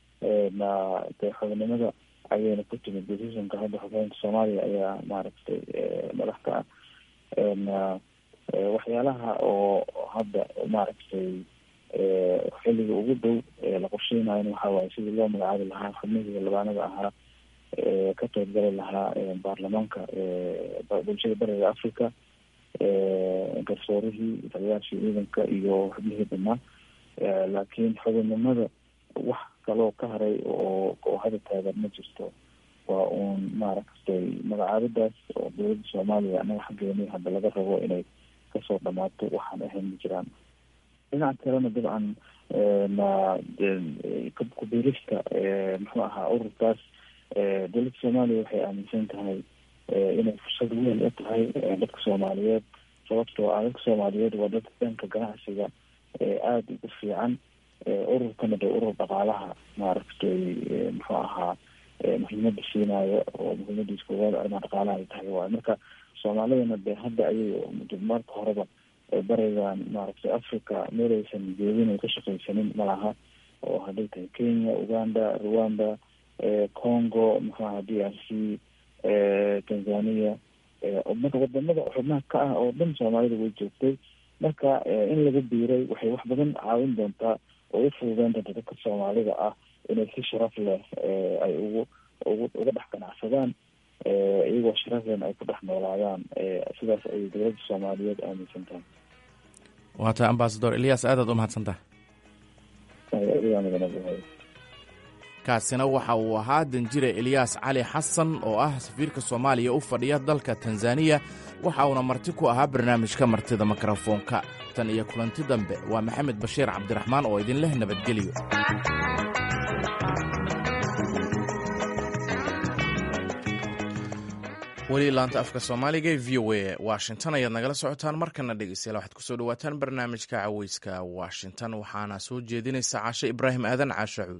de xubinnimada ayayna ku timid decisionka hadda xoghaynta soomaaliya ayaa maaragtay madax ka ah. waxyaalaha oo hadda maaragtay xilliga ugu dhow la qorsheynayo waxa waaye sidii loo magacaabi lahaa xubnihii labaanada ahaa ka qaybgali lahaa baarlamaanka bulshada bariga africa, garsoorihii, taliyaashii ciidanka iyo xubnihii dhamaan. laakiin xubinnimada wax kaloo ka haray oo hada taagan ma jirto. waa uun maaragtay magacaabidaas oo dowladda soomaaliya anaga xaggeeni hadda laga rabo inay kasoo dhamaato, waxaan ahayn ma jiraan. dhinaca kalena dabcan kubiirista muxuu ahaa ururkaas, dowladda soomaaliya waxay aaminsan tahay inay fursad weyn u tahay dadka soomaaliyeed, sababtoo ah dadka soomaaliyeed waa dadka dhanka ganacsiga aada ugu fiican. ururkana de urur dhaqaalaha maaragtay muxuu ahaa muhiimada siinayo, oo muhiimadiis koowaad arrimaha dhaqaalaha ay tahay waay. marka soomaalidana de hadda ayay marka horeba barigan maaragtay africa meel aysan joogin ay ka shaqaysanin malaha, oo hadday tahay kenya, uganda, rwanda, congo, muxuaha d r c, tanzania, marka wadamada xubnaha ka ah oo dhan soomaalida way joogtay. marka in lagu biiray waxay wax badan caawin doontaa oo u fududeyn doonta dadka soomaalida ah inay si sharaf leh ay uga dhex ganacsadaan, iyagoo sharaflen ay ku dhex noolaadaan. sidaas ayay dowladda soomaaliyeed aaminsan tahay. waa tahay ambasador elias, aadaad u mahadsantaha. kaasina waxa uu ahaa danjire elias cali xasan oo ah safiirka soomaaliya u fadhiya dalka tanzaniya, waxa uuna marti ku ahaa barnaamijka martida mikrofoonka. tan iyo kulanti dambe, waa maxamed bashiir cabdiraxmaan oo idin leh nabadgelyo. weli laanta afka soomaaliga ee v o a washington ayaad nagala socotaan. markana dhegeystayaal waxaad kusoo dhawaataan barnaamijka caweyska washington, waxaana soo jeedinaysa caashe ibraahim aadan caashe cuud.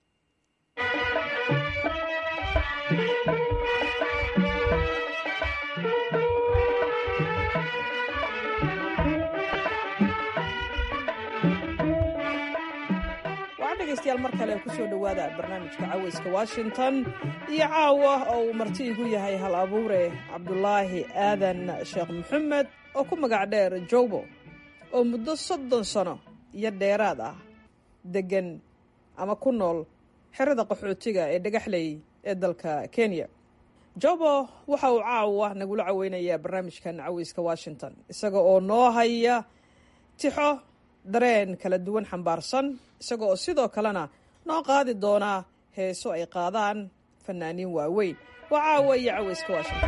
dhegeystayaal mar kale kusoo dhowaada barnaamijka caweyska washington iyo caawa oo uu marti igu yahay hal abuure cabdulaahi aadan sheekh maxamed oo ku magac dheer jowbo, oo muddo 30 sano iyo dheeraad ah degan ama ku nool xerada qaxootiga ee dhagaxley ee dalka kenya. jowbo waxa uu caawa nagula caweynayaa barnaamijkan caweyska washington, isaga oo noo haya tixo dareen kala duwan xambaarsan, isaga oo sidoo kalena noo qaadi doonaa heeso ay qaadaan fanaaniin waaweyn. waa caawa iyo caweyska washington.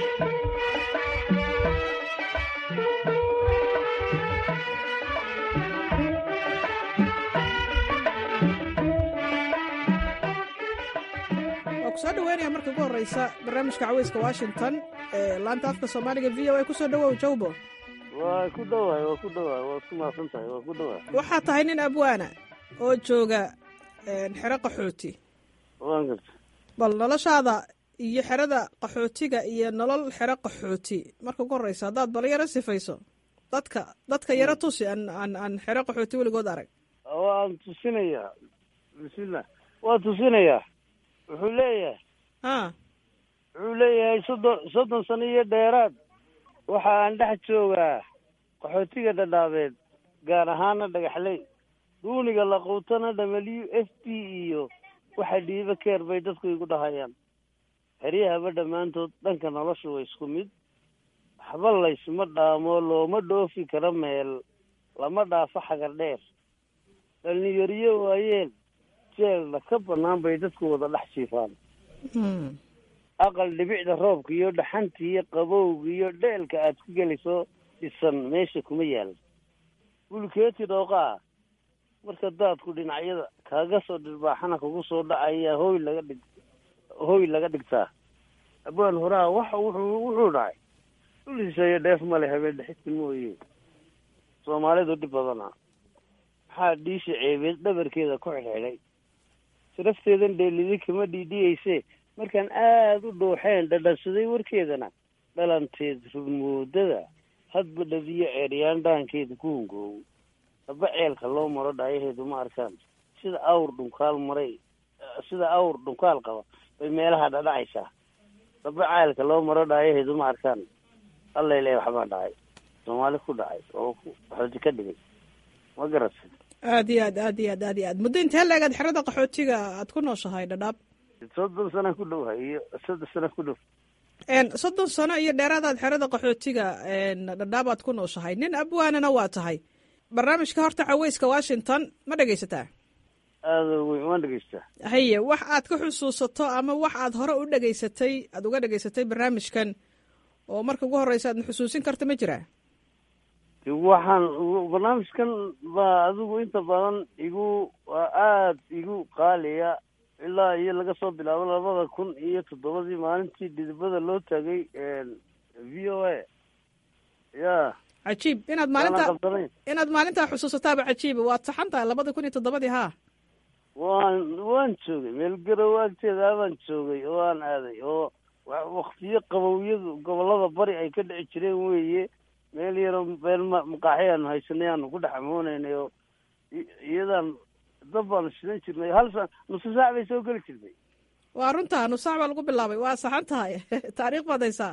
waa kusoo dhaweynaya marka ugu horeysa barnaamijka caweyska washington ee laanta afka soomaaliga v o a. kusoo dhawow jowbo. waa ku dhawaay waad ku mahadsan tahay, waa ku dhawaay. waxaa tahay nin abwaana oo jooga xero qaxooti. waan garta. bal noloshaada iyo xerada qaxootiga iyo nolol xero qaxooti marka ugu horreysa haddaad bal yaro sifayso dadka yaro tusi aan xero qaxooti weligood arag. waan tusinayaa bismillah waan tusinayaa. wuxuu leeyahay soddon sano iyo dheeraad waxa aan dhex joogaa qaxootiga dhadhaabeed gaar ahaana dhagaxley duuniga laquutana WFP iyo waxa dhiiba keer bay dadku igu dhahayaan. xeryahaba dhammaantood dhanka nolosha way isku mid, waxba laysma dhaamo, looma dhoofi karo meel, lama dhaafo xagar dheer. dhalinyariyo waayeen jeelna ka bannaan bay dadku wada dhex jiifaan. aqal dhibicda roobka iyo dhaxanta iyo qabowga iyo dheelka aad ku geliso dhisan meesha kuma yaal. bulkeeti dhooqaa marka daadku dhinacyada kaaga soo dhirbaaxana kugu soo dhacaya hooy laga dhigtaa. abwaan horaa wuxuu dhacay dhuliisaya dheef male habeen dhexidka mooye. soomaalidu dhib badanaa maxaa dhiisha ceebeed dhabarkeeda ku xidhxidhay. sharafteedan dheelidi kama dhiidhiyeyse markaan aada u dhooxeen dhadhansaday warkeedana dhalanteed rugmoodada hadba dhabiyo ceeryaan dhaankeeda ku hungoow. haba ceelka loo maro dhaayaheedu ma arkaan sida awr dhunkaal qaba bay meelaha dhadhacaysaa. haba ceelka loo maro dhaayaheedu ma arkaan allele waxbaa dhacay soomaali ku dhacay oo qaxooti ka dhigay ma garatay. aad iyo aad muddo intee leegaad xerada qaxootiga aad ku nooshahay dhadhaab? 30 sano ku dhow iyo 3 sano ku dhow. 30 sano iyo dheeraadaad xerada qaxootiga dhadhaab aad ku nooshahay. nin abwaanana waa tahay. barnaamijka horta caweyska Washington ma dhegaysataa? waan dhegaystaa. haye wax aad ka xusuusato ama wax aad hore u dhegaysatay aad uga dhegaysatay barnaamijkan oo marka ugu horreysa aad xusuusin karta ma jiraa? waxaan barnaamijkan baa adigu inta badan aad igu qaaliya ilaa iyo laga soo bilaabo 2007 maalintii dhidibada loo taagay VOA. ya cajiib inaad maalintaa xusuusataaba cajiiba. waad saxantahay 2007 ha waan joogay meel garow agteeda baan joogay oo aan aaday oo waktiyo qabowyadu gobolada bari ay ka dhici jireen weeye. meel yaro meel maqaaxi aanu haysanay aanu ku dhex amoonaynay oo iyadaan dab baanu shidan jirnay. nusu saac bay soo geli jirtay. waa runtaa nus saac baa lagu bilaabay. waa saxan tahay taariikh baad haysaa.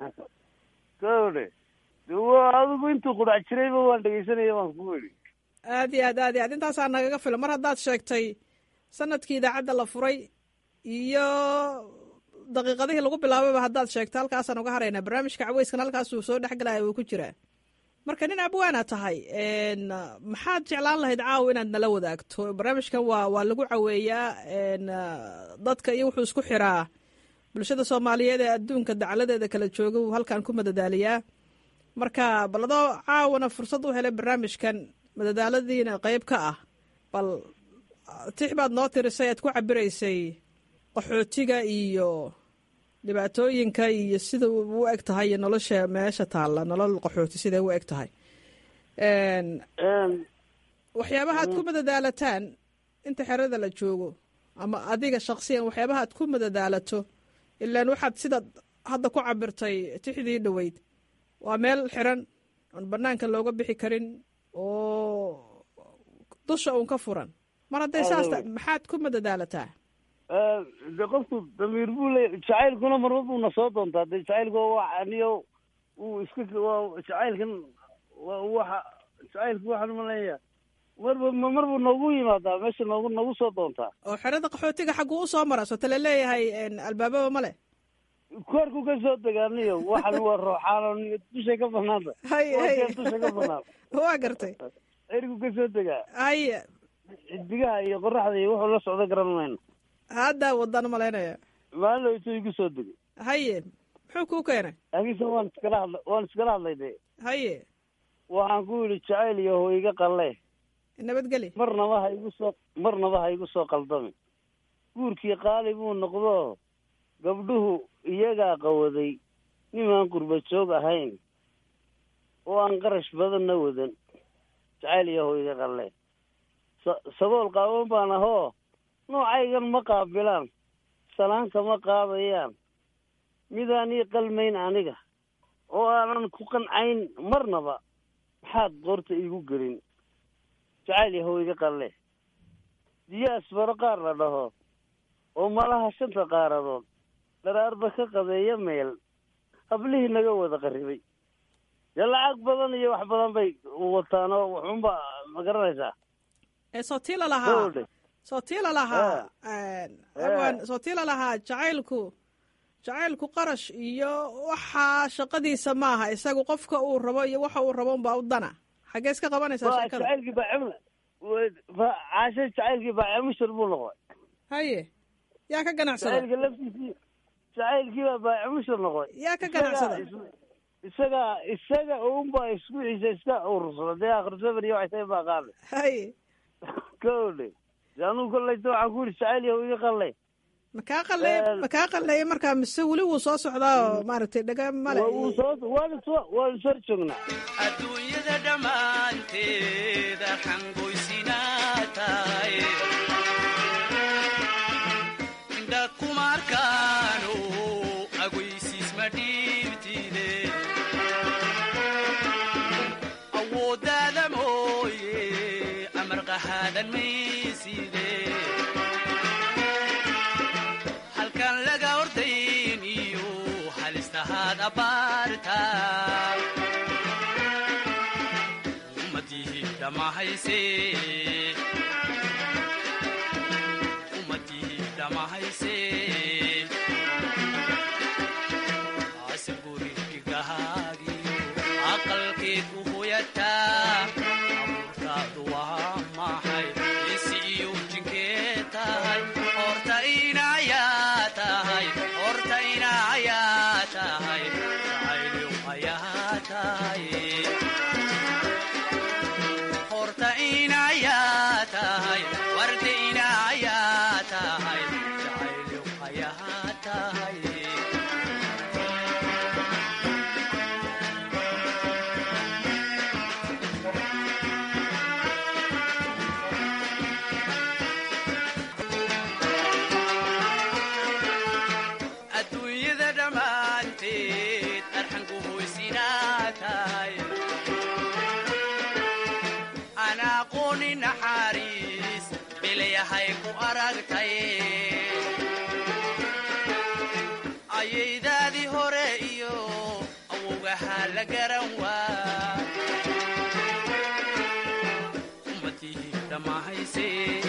kawdhe adigu intuu qudhac jirayba waan dhegaysanaya waan ku weli. aad iyo aad intaasaa nagaga filan. mar haddaad sheegtay sanadkii idaacadda la furay iyo daqiiqadihii lagu bilaabayba haddaad sheegto halkaasaan uga haraynaa. barnaamijka caweyskan halkaasuu soo dhexgelaya wuu ku jiraa. marka nin abwaana tahay maxaad jeclaan lahayd caawa inaad nala wadaagto? barnaamijkan waa lagu caweeyaa dadka iyo wuxuu isku xiraa bulshada soomaaliyeed ee adduunka dacaladeeda kala jooga wuu halkan ku madadaaliyaa. marka bal adoo caawana fursad u helay barnaamijkan madadaaladiina qayb ka ah, bal tix baad noo tirisay aad ku cabiraysay qaxootiga iyo dhibaatooyinka iyo sida u eg tahay iyo nolosha meesha taalla, nolol qaxooti siday u eg tahay. waxyaabaha aad ku madadaalataan inta xerada la joogo ama adiga shaksiyan waxyaabaha aad ku madadaalato, ilaan waxaad sidaad hadda ku cabirtay tixdii dhoweyd waa meel xiran oon banaanka looga bixi karin oo dusha uun ka furan. mar hadday saasta maxaad ku madadaalataa? de qofku damiir buu leeya. jacaylkuna marba buuna soo doontaa. de jacaylku aniyo uu jacaylkan jacaylku waxaan maleeya marbuu noogu yimaadaa meesha noogu soo doontaa. oo xerada qaxootiga xagguu usoo mara soota la leeyahay albaababa ma leh? koorku ka soo degaaniyo waxan waa rooxaan dushay ka banaanta. dusha ka banaanta waa gartay. ergu ka soo degaa. haye xidigaha iyo qoraxda iyo wuxuu la socdo garan mayno. hadda wadaan malaynaya maalin intuu igu soo degay. haye muxuu kuu keenay? laakiinse waan iskala hadlay de. haye waxaan ku yidhi jacayl iyo ho iga qalle nabadgeli. marnaba ha igu soo qaldami. guurkii qaali buu noqdo gabdhuhu iyagaa qawaday nimaan qurba joog ahayn oo aan qarash badanna wadan. jacayl iyo ho iga qalle sabool qaawan baan ahoo noocaygan ma qaabilaan salaanka ma qaadayaan midaan ii qalmayn aniga oo aanan ku qancayn marnaba maxaad qoorta iigu gelin jacayl yahow iga qalle diyaas baro qaar la dhaho oo malaha 5 qaaradood dharaarba ka qadeeya meel hablihii naga wada qarribay dee lacag badan iyo wax badan bay wataan oo waxunba ma garanaysaa sootiila lahaa jacaylku qarash iyo waxaa shaqadiisa maaha isagu qofka uu rabo iyo waxa uu rabo unbaa u dana xaggee iska qabanaysaa sheekada jacaylkii baa caashe jacaylkii baa mushtar buu noqday haye yaa ka ganacsada jacaylka laftiisii jacaylkii baa baa mushtar noqday yaa ka ganacsada isaga unbaa isku xiisa iska urursada dee akhrisabar iyo waxay baa qaaday haye kowdhe de anuu kollayta waxaan ku yidhi jacayl yahow iga qallay makaa qalleeya markaa mise weli wuu soo socdaa oo maaragtay dhaga male waanu sor joognaa adduunyada dhammaanteed arxan goysinaa tahay indha kuma arkaano agoysiis ma dhiibtide awooddaada mooye amar qahaadan mayside halkan laga ordayn iyo halistahaad abbaarta ummadihii dhamahayse asburigigahaagiyo aqalkeed u hoyataa abuurtaadu waa maxay isi iyo jinkee tahay horta inayaa tahay jacaylu ayaa tahay horta inayaa tahay warda inayaa tahay jacaylu ayaa tahay adduunyada dhammaanteed arxanku hoysinaa tahay ana aqooni naxariis bilayahay ku aragtay ayaydaadii hore iyo awowgahaa la garan waa ummadihii dhammahayse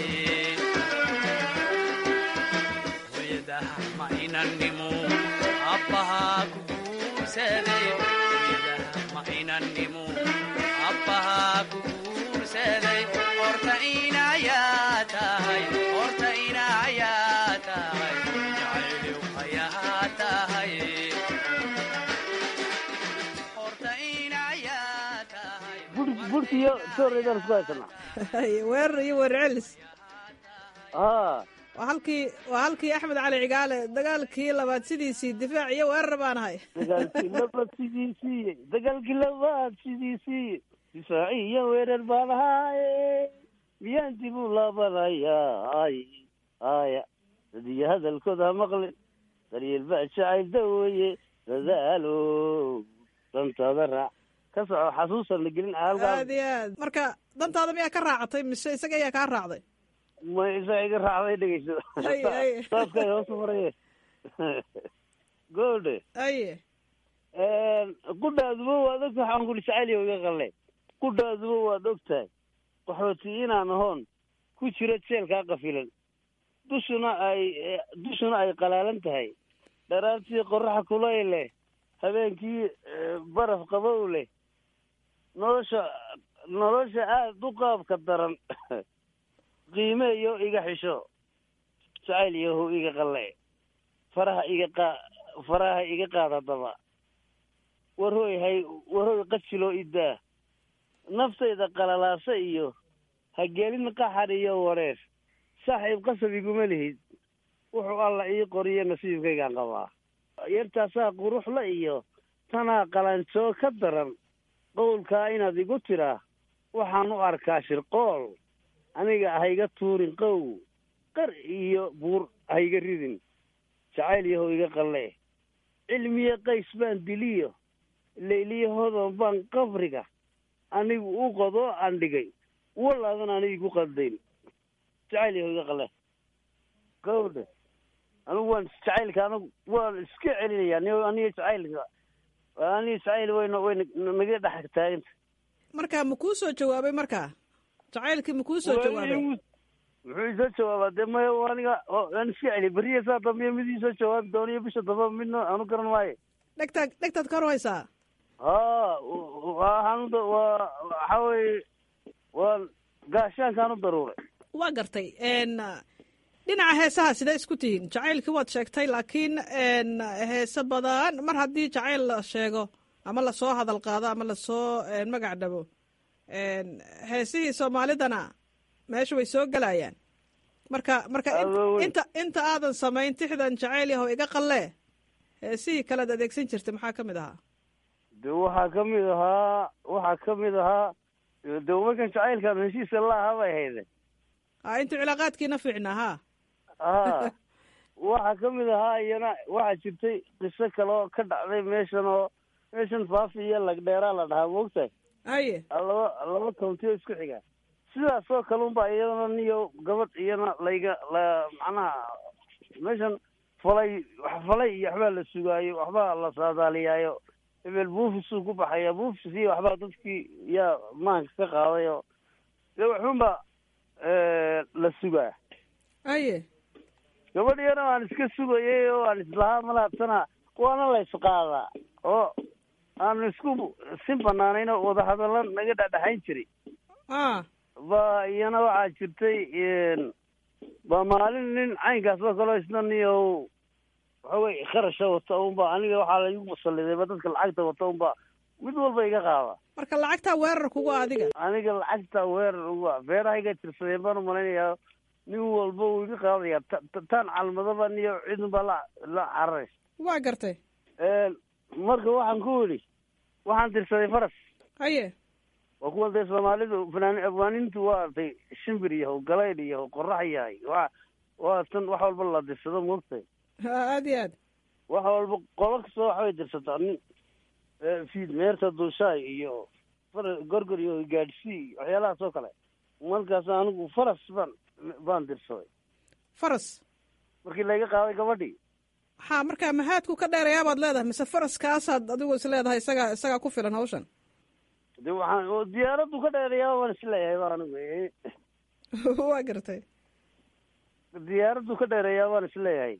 hooyadaha ma inannimo abbahaa ku guursaday hooyadaha ma inannimo abbahaa ku guursaday horta inayaa tahay jacaylu ayaa tahay horta inayaa tahay burtiyo soorreedaan isku haysanaa weerar iyo weerar celis waa halkii axmed cali cigaale dagaalkii labaad sidiisii difaac iyo weerar baan ahay dagaalkii labaad sidiisii difaaci iyo weerar baan ahaaye miyaan dib u laabanayaa aya dadiyo hadalkooda ha maqlin daryeel baa jacayl dawaye dadaalo dantaada raac ka soco xasuusan la gelin aad iyo aad marka dantaada miyaa ka raacatay mise isaga ayaa kaa raacday ma isa iga raacday dhegeyso saaskay hoos maraye goodhe aye qudhaaduba waad ogtahay waxaan kuli jacayl yahow iga qalle qudhaaduba waad ogtahay qaxooti inaan ahoon ku jiro jeelkaa qafilan dushuna ay qalaalan tahay dharaartii qoraxa kulayl leh habeenkii baraf qabow leh nolosha aada u qaabka daran qiimeeyo iga xisho jacayl yahow iga qalle faraha iga qaada daba warhooy qajiloo idaa naftayda qalalaasa iyo hagelin qaxar iyo wareer saaxiib qasab iguma lihid wuxuu alla ii qoriyo nasiibkaygaan qabaa yartaasaa quruxla iyo tanaa qalanjoo ka daran qowlkaa inaad igu tiraa waxaan u arkaa shirqool aniga hayga tuurin qow qar iyo buur hayga ridin jacayl yahow iga qalle cilmiye qays baan diliyo layliye hodon baan qabriga anigu u qodo aan dhigay walaadan aniga igu qaldayn jacayl yahow iga qale gawdhe anigu waan jacaylka anigu waan iska celinayaa aniga jacayl wayna naga dhex taaganta marka ma kuu soo jawaabay markaa jacaylkii ma kuu soo jawaabay muxuu isoo jawaabaa dee maya aniga aan iska celiy beriya saa dambe mid iisoo jawaabi dooniyo bisha damba midna aanu garan maayo dhegtaad ka horhaysaa waxaa weye waa gaashaankaan u daruuray waa gartay dhinaca heesaha sidee isku tihiin jacaylkii waad sheegtay laakiin heese badan mar haddii jacayl la sheego ama lasoo hadal qaado ama lasoo magac dhabo heesihii soomaalidana meesha way soo gelayaan marka inta aadan samayn tixdan jacayl yahow iga qallee heesihii kalead adeegsan jirtay maxaa ka mid ahaa de waxaa ka mid ahaa de markan jacaylkaan heshiiska laaha bay hayde intuu cilaaqaadkiina fiicnaa ha waxaa ka mid ahaa iyana waxaa jirtay qiso kaleoo ka dhacday meeshan faafi iyo lagdheeraa la dhahaa moogtahay haye laba countiyo isku xiga sidaasoo kale unba iyadana niyo gabadh iyana macnaha meeshan falay iyo waxbaa la sugaayo waxbaa la saadaaliyaayo hebel buufisuu ku baxaya buufis iyo waxbaa dadkii yaa maanka ka qaadayo dee waxunba la sugaa haye gabadh iyana aan iska sugayay oo aan islahaa malaabsana waana la isqaadaa oo aan isku sin banaanayno wadahadalla naga dhadhaxayn jiray ba iyana waxaa jirtay ba maalin nin caynkaas oo kaleo isna niyo waxawey kharasha wata unba aniga waxaa laigu musalidayba dadka lacagta wata unba mid walba iga qaada marka lacagtaa weerar kugu adiga aniga lacagtaa weerar uga beerahayga tirsadeen baan umalaynayaa nin walba uu iga qaadaya taan calmadaba niyo cidunbaa la cararay waa gartay marka waxaan ku idhi waxaan tirsaday faras haye waa kuwa dee soomaalidu afgaanintu waa artay shimbir yahow galaydh yahow qorax yahay waa tan wax walba la dirsado moogtahay aad iyo aad wax walba qola kastoo waxbay dirsataa nin fiid meerta dulshaay iyo gorgor iyo gaadhsii waxyaalahaas oo kale markaas anigu faras baan dirsaday faras markii layga qaaday gabadhii ha markaa mahaadku ka dheerayaa baad leedahay mise faraskaasaad adigu is leedahay isagaa ku filan hawshan de waxaan diyaaraddu ka dheerayaa waan is leeyahay ba anigu waa gartay diyaaraddu ka dheereeyaa waan is leeyahay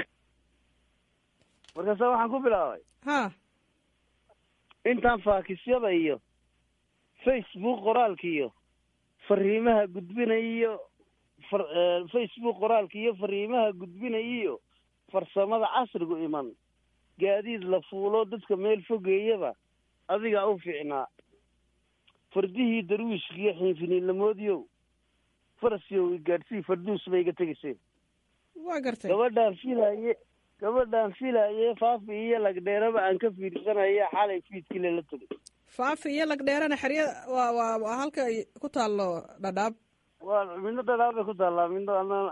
markaasa waxaan ku bilaabay ha intaan faakisyada iyo facebook qoraalka iyo fariimaha gudbinayo facebook qoraalka iyo fariimaha gudbinayiyo farsamada casrigu iman gaadiid la fuulo dadka meel fogeeyaba adigaa u fiicnaa fardihii darwiishkiiyo xiinfiniinlamoodiyow farasyow igaadhsii farduus bay iga tegayseen waa gartay gabadhaan filaye faafi iyo lagdheeraba aan ka fiirsanaya xalay fiidkile la tegay faafi iyo lagdheerana xerya waa halka ay ku taallo dhadhaab waa midna dhadhaabay ku taallaa midna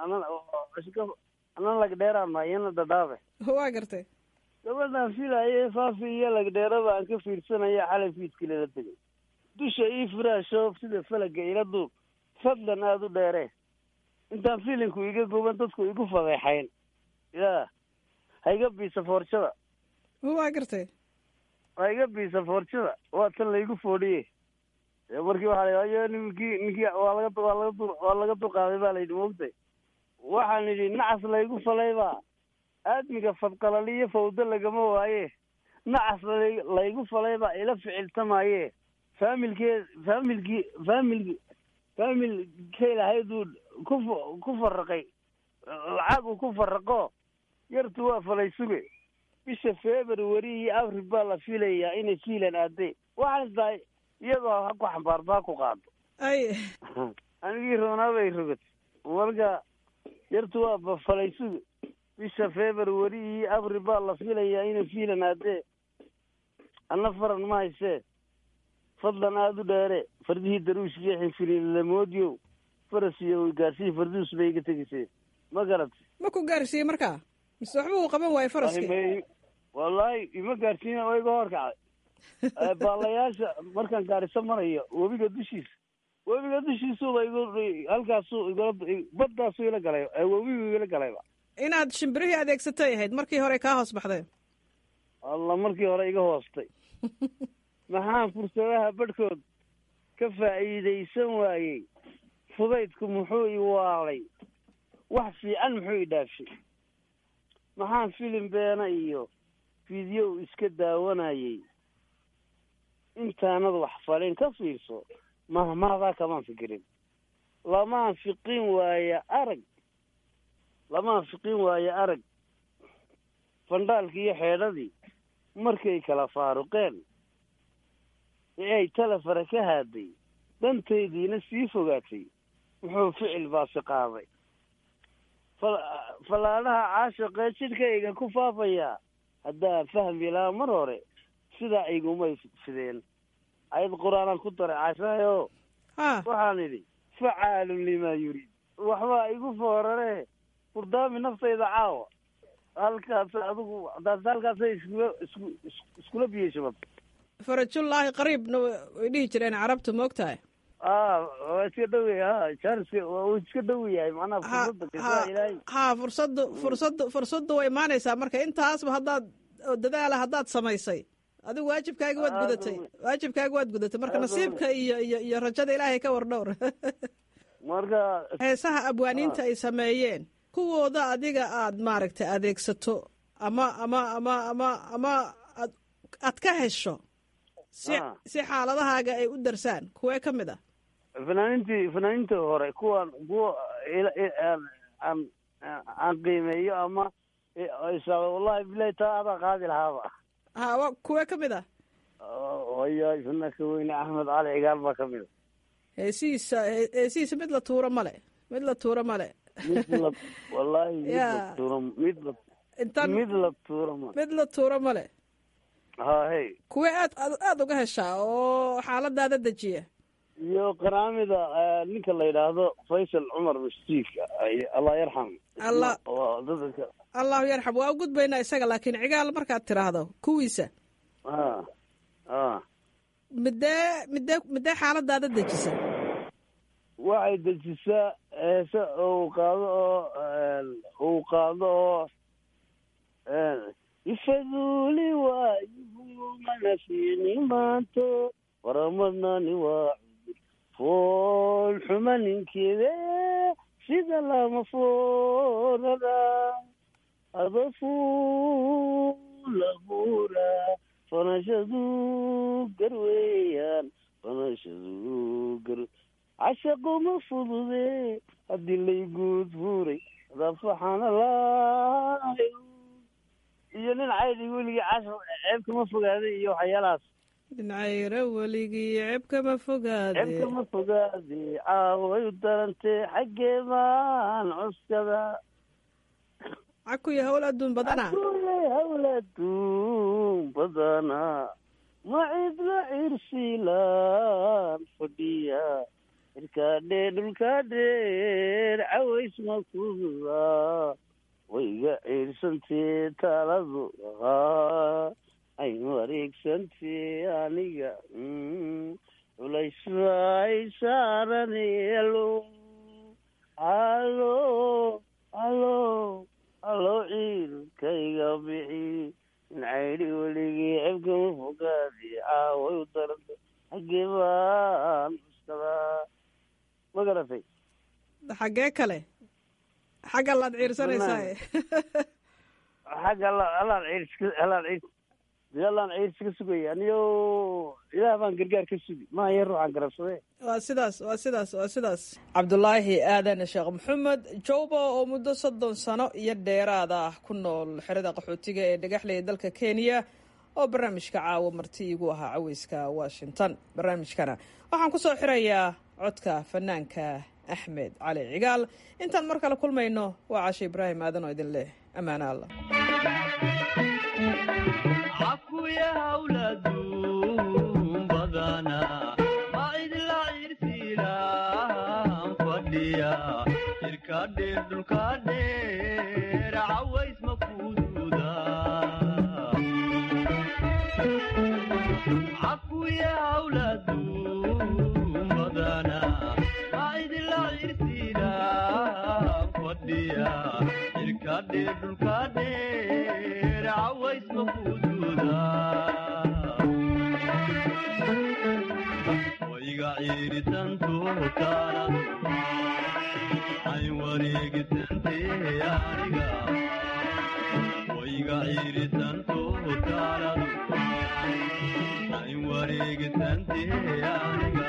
anan lagdheeraa ma iyana dhadhaabe waa gartay gabadhaan filaye faafi iyo lagdheeraba aan ka fiirsanaya xalay fiidkile la tegay dusha ii firaasho sida falaga ila duub fadlan aada u dheeree intaan filinku iga guban dadku igu fadeexayn ya haiga biisa foorjada waa gartay haiga biisa foorjada waa tan laygu foodhiye markii waxaa ninkii waa laga dulqaaday baa layidhi moogtay waxaan idhi nacas laygu falaybaa aadmiga fadqalaliyo fawdo lagama waaye nacas laygu falaybaa ila ficiltamaaye faamilkay lahayduu ku faraqay lacag uu ku faraqo yartu waa falay suge bisha february iyo abril baa la filayaa inay fiilan aadee waxaan isdahay iyadoo ha ku xambaarto ha ku qaado anigii roonaabay rogatay marka yartu waa falay suge bisha february iyo abril baa la filayaa inay fiilan aadee anna faran ma haysee fadlan aada u dheere fardihii daruushkiiyo xinfiniinlamoodiyow farasiyo gaarsiyi farduus bay iga tegayseen ma garat ma ku gaarsiiyey markaa mise waxba uu qaban waayo faraskii wallaahi ima gaarsiina oo iga horkacay baalayaasha markaan gaariso marayo webiga dushiisuba halkaasuu baddaasuu ila galay webigu ila galayba. inaad shimbirihii adeegsatay ahayd markii hore kaa hoos baxdeen. alla markii hore iga hoostay maxaan fursadaha badhkood ka faa'iidaysan waayey, fudaydku muxuu i waalay, wax fiican muxuu i dhaafshay, maxaan filim beena iyo fiidyow iska daawanayey, intaanad wax falin ka fiirso mahmahdaa kamaan fikirin, lamaan fiqin waaye arag fandhaalkii iyo xeedhadii markay kala faaruqeen ee ay talefara ka haaday dantaydiina sii fogaatay, muxuu ficil baasi qaaday, fallaadhaha caashaqee jidhkayga ku faafayaa, haddaan fahmi lahaa mar hore sidaa igumay fideen. ayad qur-aanaan ku daray caashaayo waxaan idhi facaalun limaa yuriid, waxbaa igu foorare furdaami naftayda caawa, halkaas adigu halkaasay iskula biyeshabad. farajullaahi qariibna way dhihi jireen carabta moogtahay. waa iska dhowy jaaniska wuu iska dhow yahay macnaha fursaddu way imaanaysaa marka intaasba haddaad dadaala haddaad samaysay adigu waajibkaaga waad gudatay marka nasiibka iyo rajada ilaahay ka war dhowr. marka heesaha abwaaniinta ay sameeyeen kuwooda adiga aad maaragtay adeegsato ama aad ka hesho si xaaladahaaga ay u darsaan kuwee ka mid ah? fanaaniintii hore kuwa aan qiimeeyo ama wallahi bilahi taa adaa qaadi lahaaba. kuwee ka mid ah? haya fanaka weyne axmed cali cigaal baa ka mid a. heesihiisa mid la tuuro male wallahi mid la tuuro male. hahe kuwa aad uga heshaa oo xaaladaada dejiya iyo qaraamida ninka la yidhaahdo faysal cumar mashtiik allah yarxam allahu yarxam waa u gudbaynaa isaga laakiin cigaal markaad tiraahdo kuwiisa midee xaaladaada dejisa waxay dejisaa heese uu qaado oo ifaduuli waayihu mana fiini maanto waramadnani waa cudur fool xuma ninkeede sida lama foorada adafuulabuura fanashadu garweeyaan cashaqo ma fudude haddii lay guud fuuray dafaxanalaayo iyo nin caydi weligii cashar ceebka ma fogaaday iyo waxyaalahaas dhincayra weligii ceebkama fogaade caaway u darantee xaggee baan cuskada cakuya hawl adduun badana ma cidla cirsiilaan fadhiya irkaadhee dhulkaadheer caways ma kududa wayga ciirsantee taaladu ahaa ay wareegsantee aniga culaysbaay saaranelo alo ciilkayga bixi incaydi weligii ceebkama fogaadi caaway u daranta xaggee baan cuskadaa ma garatay xaggee kale xagga laad ciirsanaysaa xagga alaan ciirs ka sugaya aniyo ilaah baan gargaar ka sugi mahaya ruuxaan garabsade waa sidaas cabdulaahi aadan sheekh maxamed jowba oo muddo 30 sano iyo dheeraada ah ku nool xerada qaxootiga ee dhagaxley dalka Kenya oo barnaamijka caawa marti igu ahaa caweyska Washington. barnaamijkana waxaan ku soo xirayaa codka fanaanka axmed cali cigaal intaan mar kale kulmayno waa Caashe Ibraahim aadan oo idin leh amaana Allah. akuya awladu badana ma idla irsila fadhiya irkade dulkade raways makududa dheer dhulka dheer caways ma kududa wayga ciiritantu taaladu ay wareegisante aniga wayga ciiritantu taaladu ay wareegisante aniga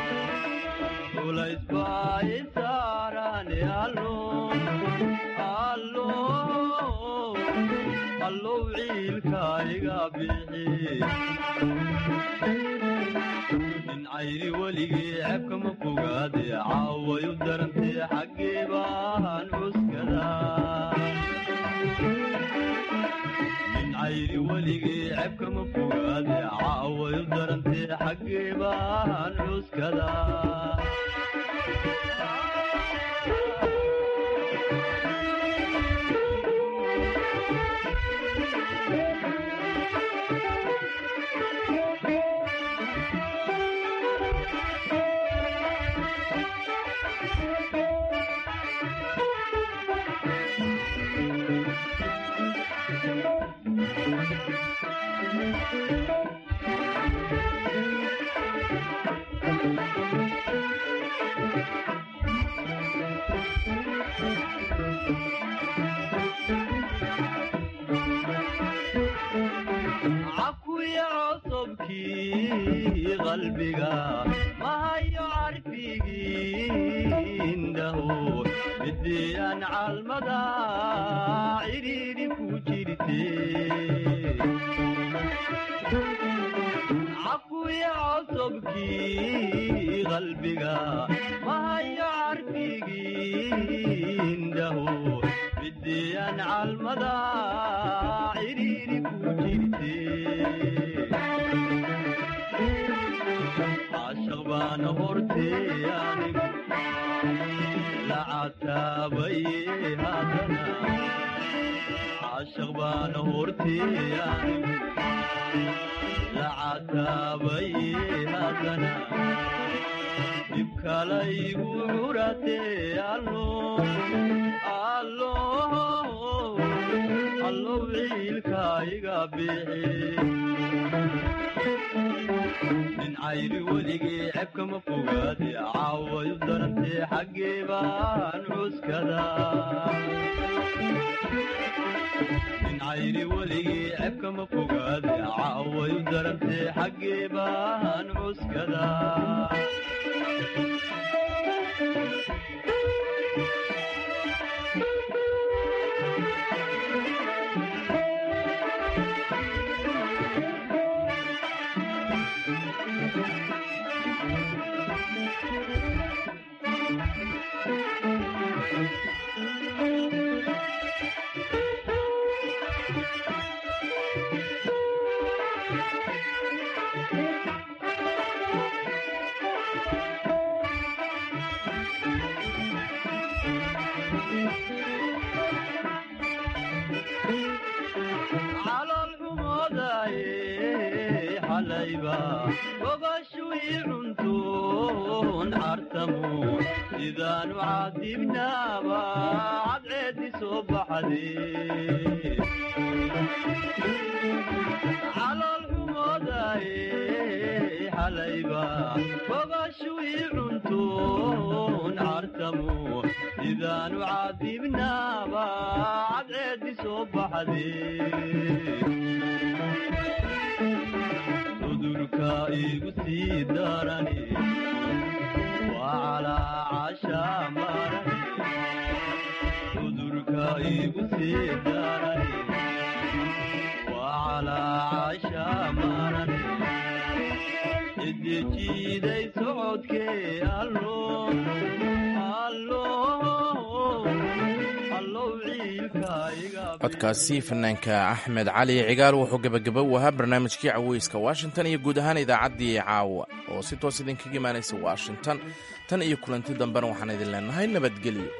ulaysbaaisaarane allow ciilkayga bixi nin cayri weligii ceebkama fogaade caawayu darantee xaggee baan cuskada nin cayri weligii ceebkama fogaade caawayu darantee xaggee baan cuskada qalbiga mahayo carfigiindaho midiyaan calmada cidhiidhi ku jirte cakuya cosobkii qalbiga mahayo carfigiindaho midiyaan calmada cidhiidhi ku jirte عشقبان هورتياني لعتابي هاتنا عشقبان هورتياني لعتابي هاتنا بكالي وراتي الله عيلكايغا بيحي nin cayri weligii ceebkama fogaade caawayu darantee xaggee baan cuskada nin cayri weligii ceebkama fogaade caawayu darantee xaggee baan cuskada sidaan u caadibnaaba cadceedi soo baxday calool xumoodaye xalayba gobashwii cuntoon cartamo sidaan u caadibnaaba cadceedi soo baxday cudurka igu sii darani وعلى عشا مرني عذرك يبسدرني وعلى عشا مرني إدي جيدي سعودك الله codkaasi fanaanka axmed cali cigaal wuxuu gebagabo u ahaa barnaamijkii caweyska washington iyo guud ahaan idaacaddii caawa oo si toos idinkaga imaanaysa washington tan iyo kulanti dambena waxaan idin leenahay nabadgelyo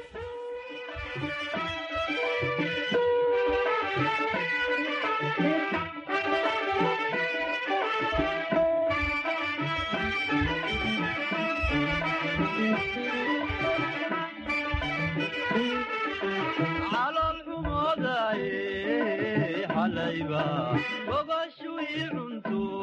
xalayba gogoshu ii cunto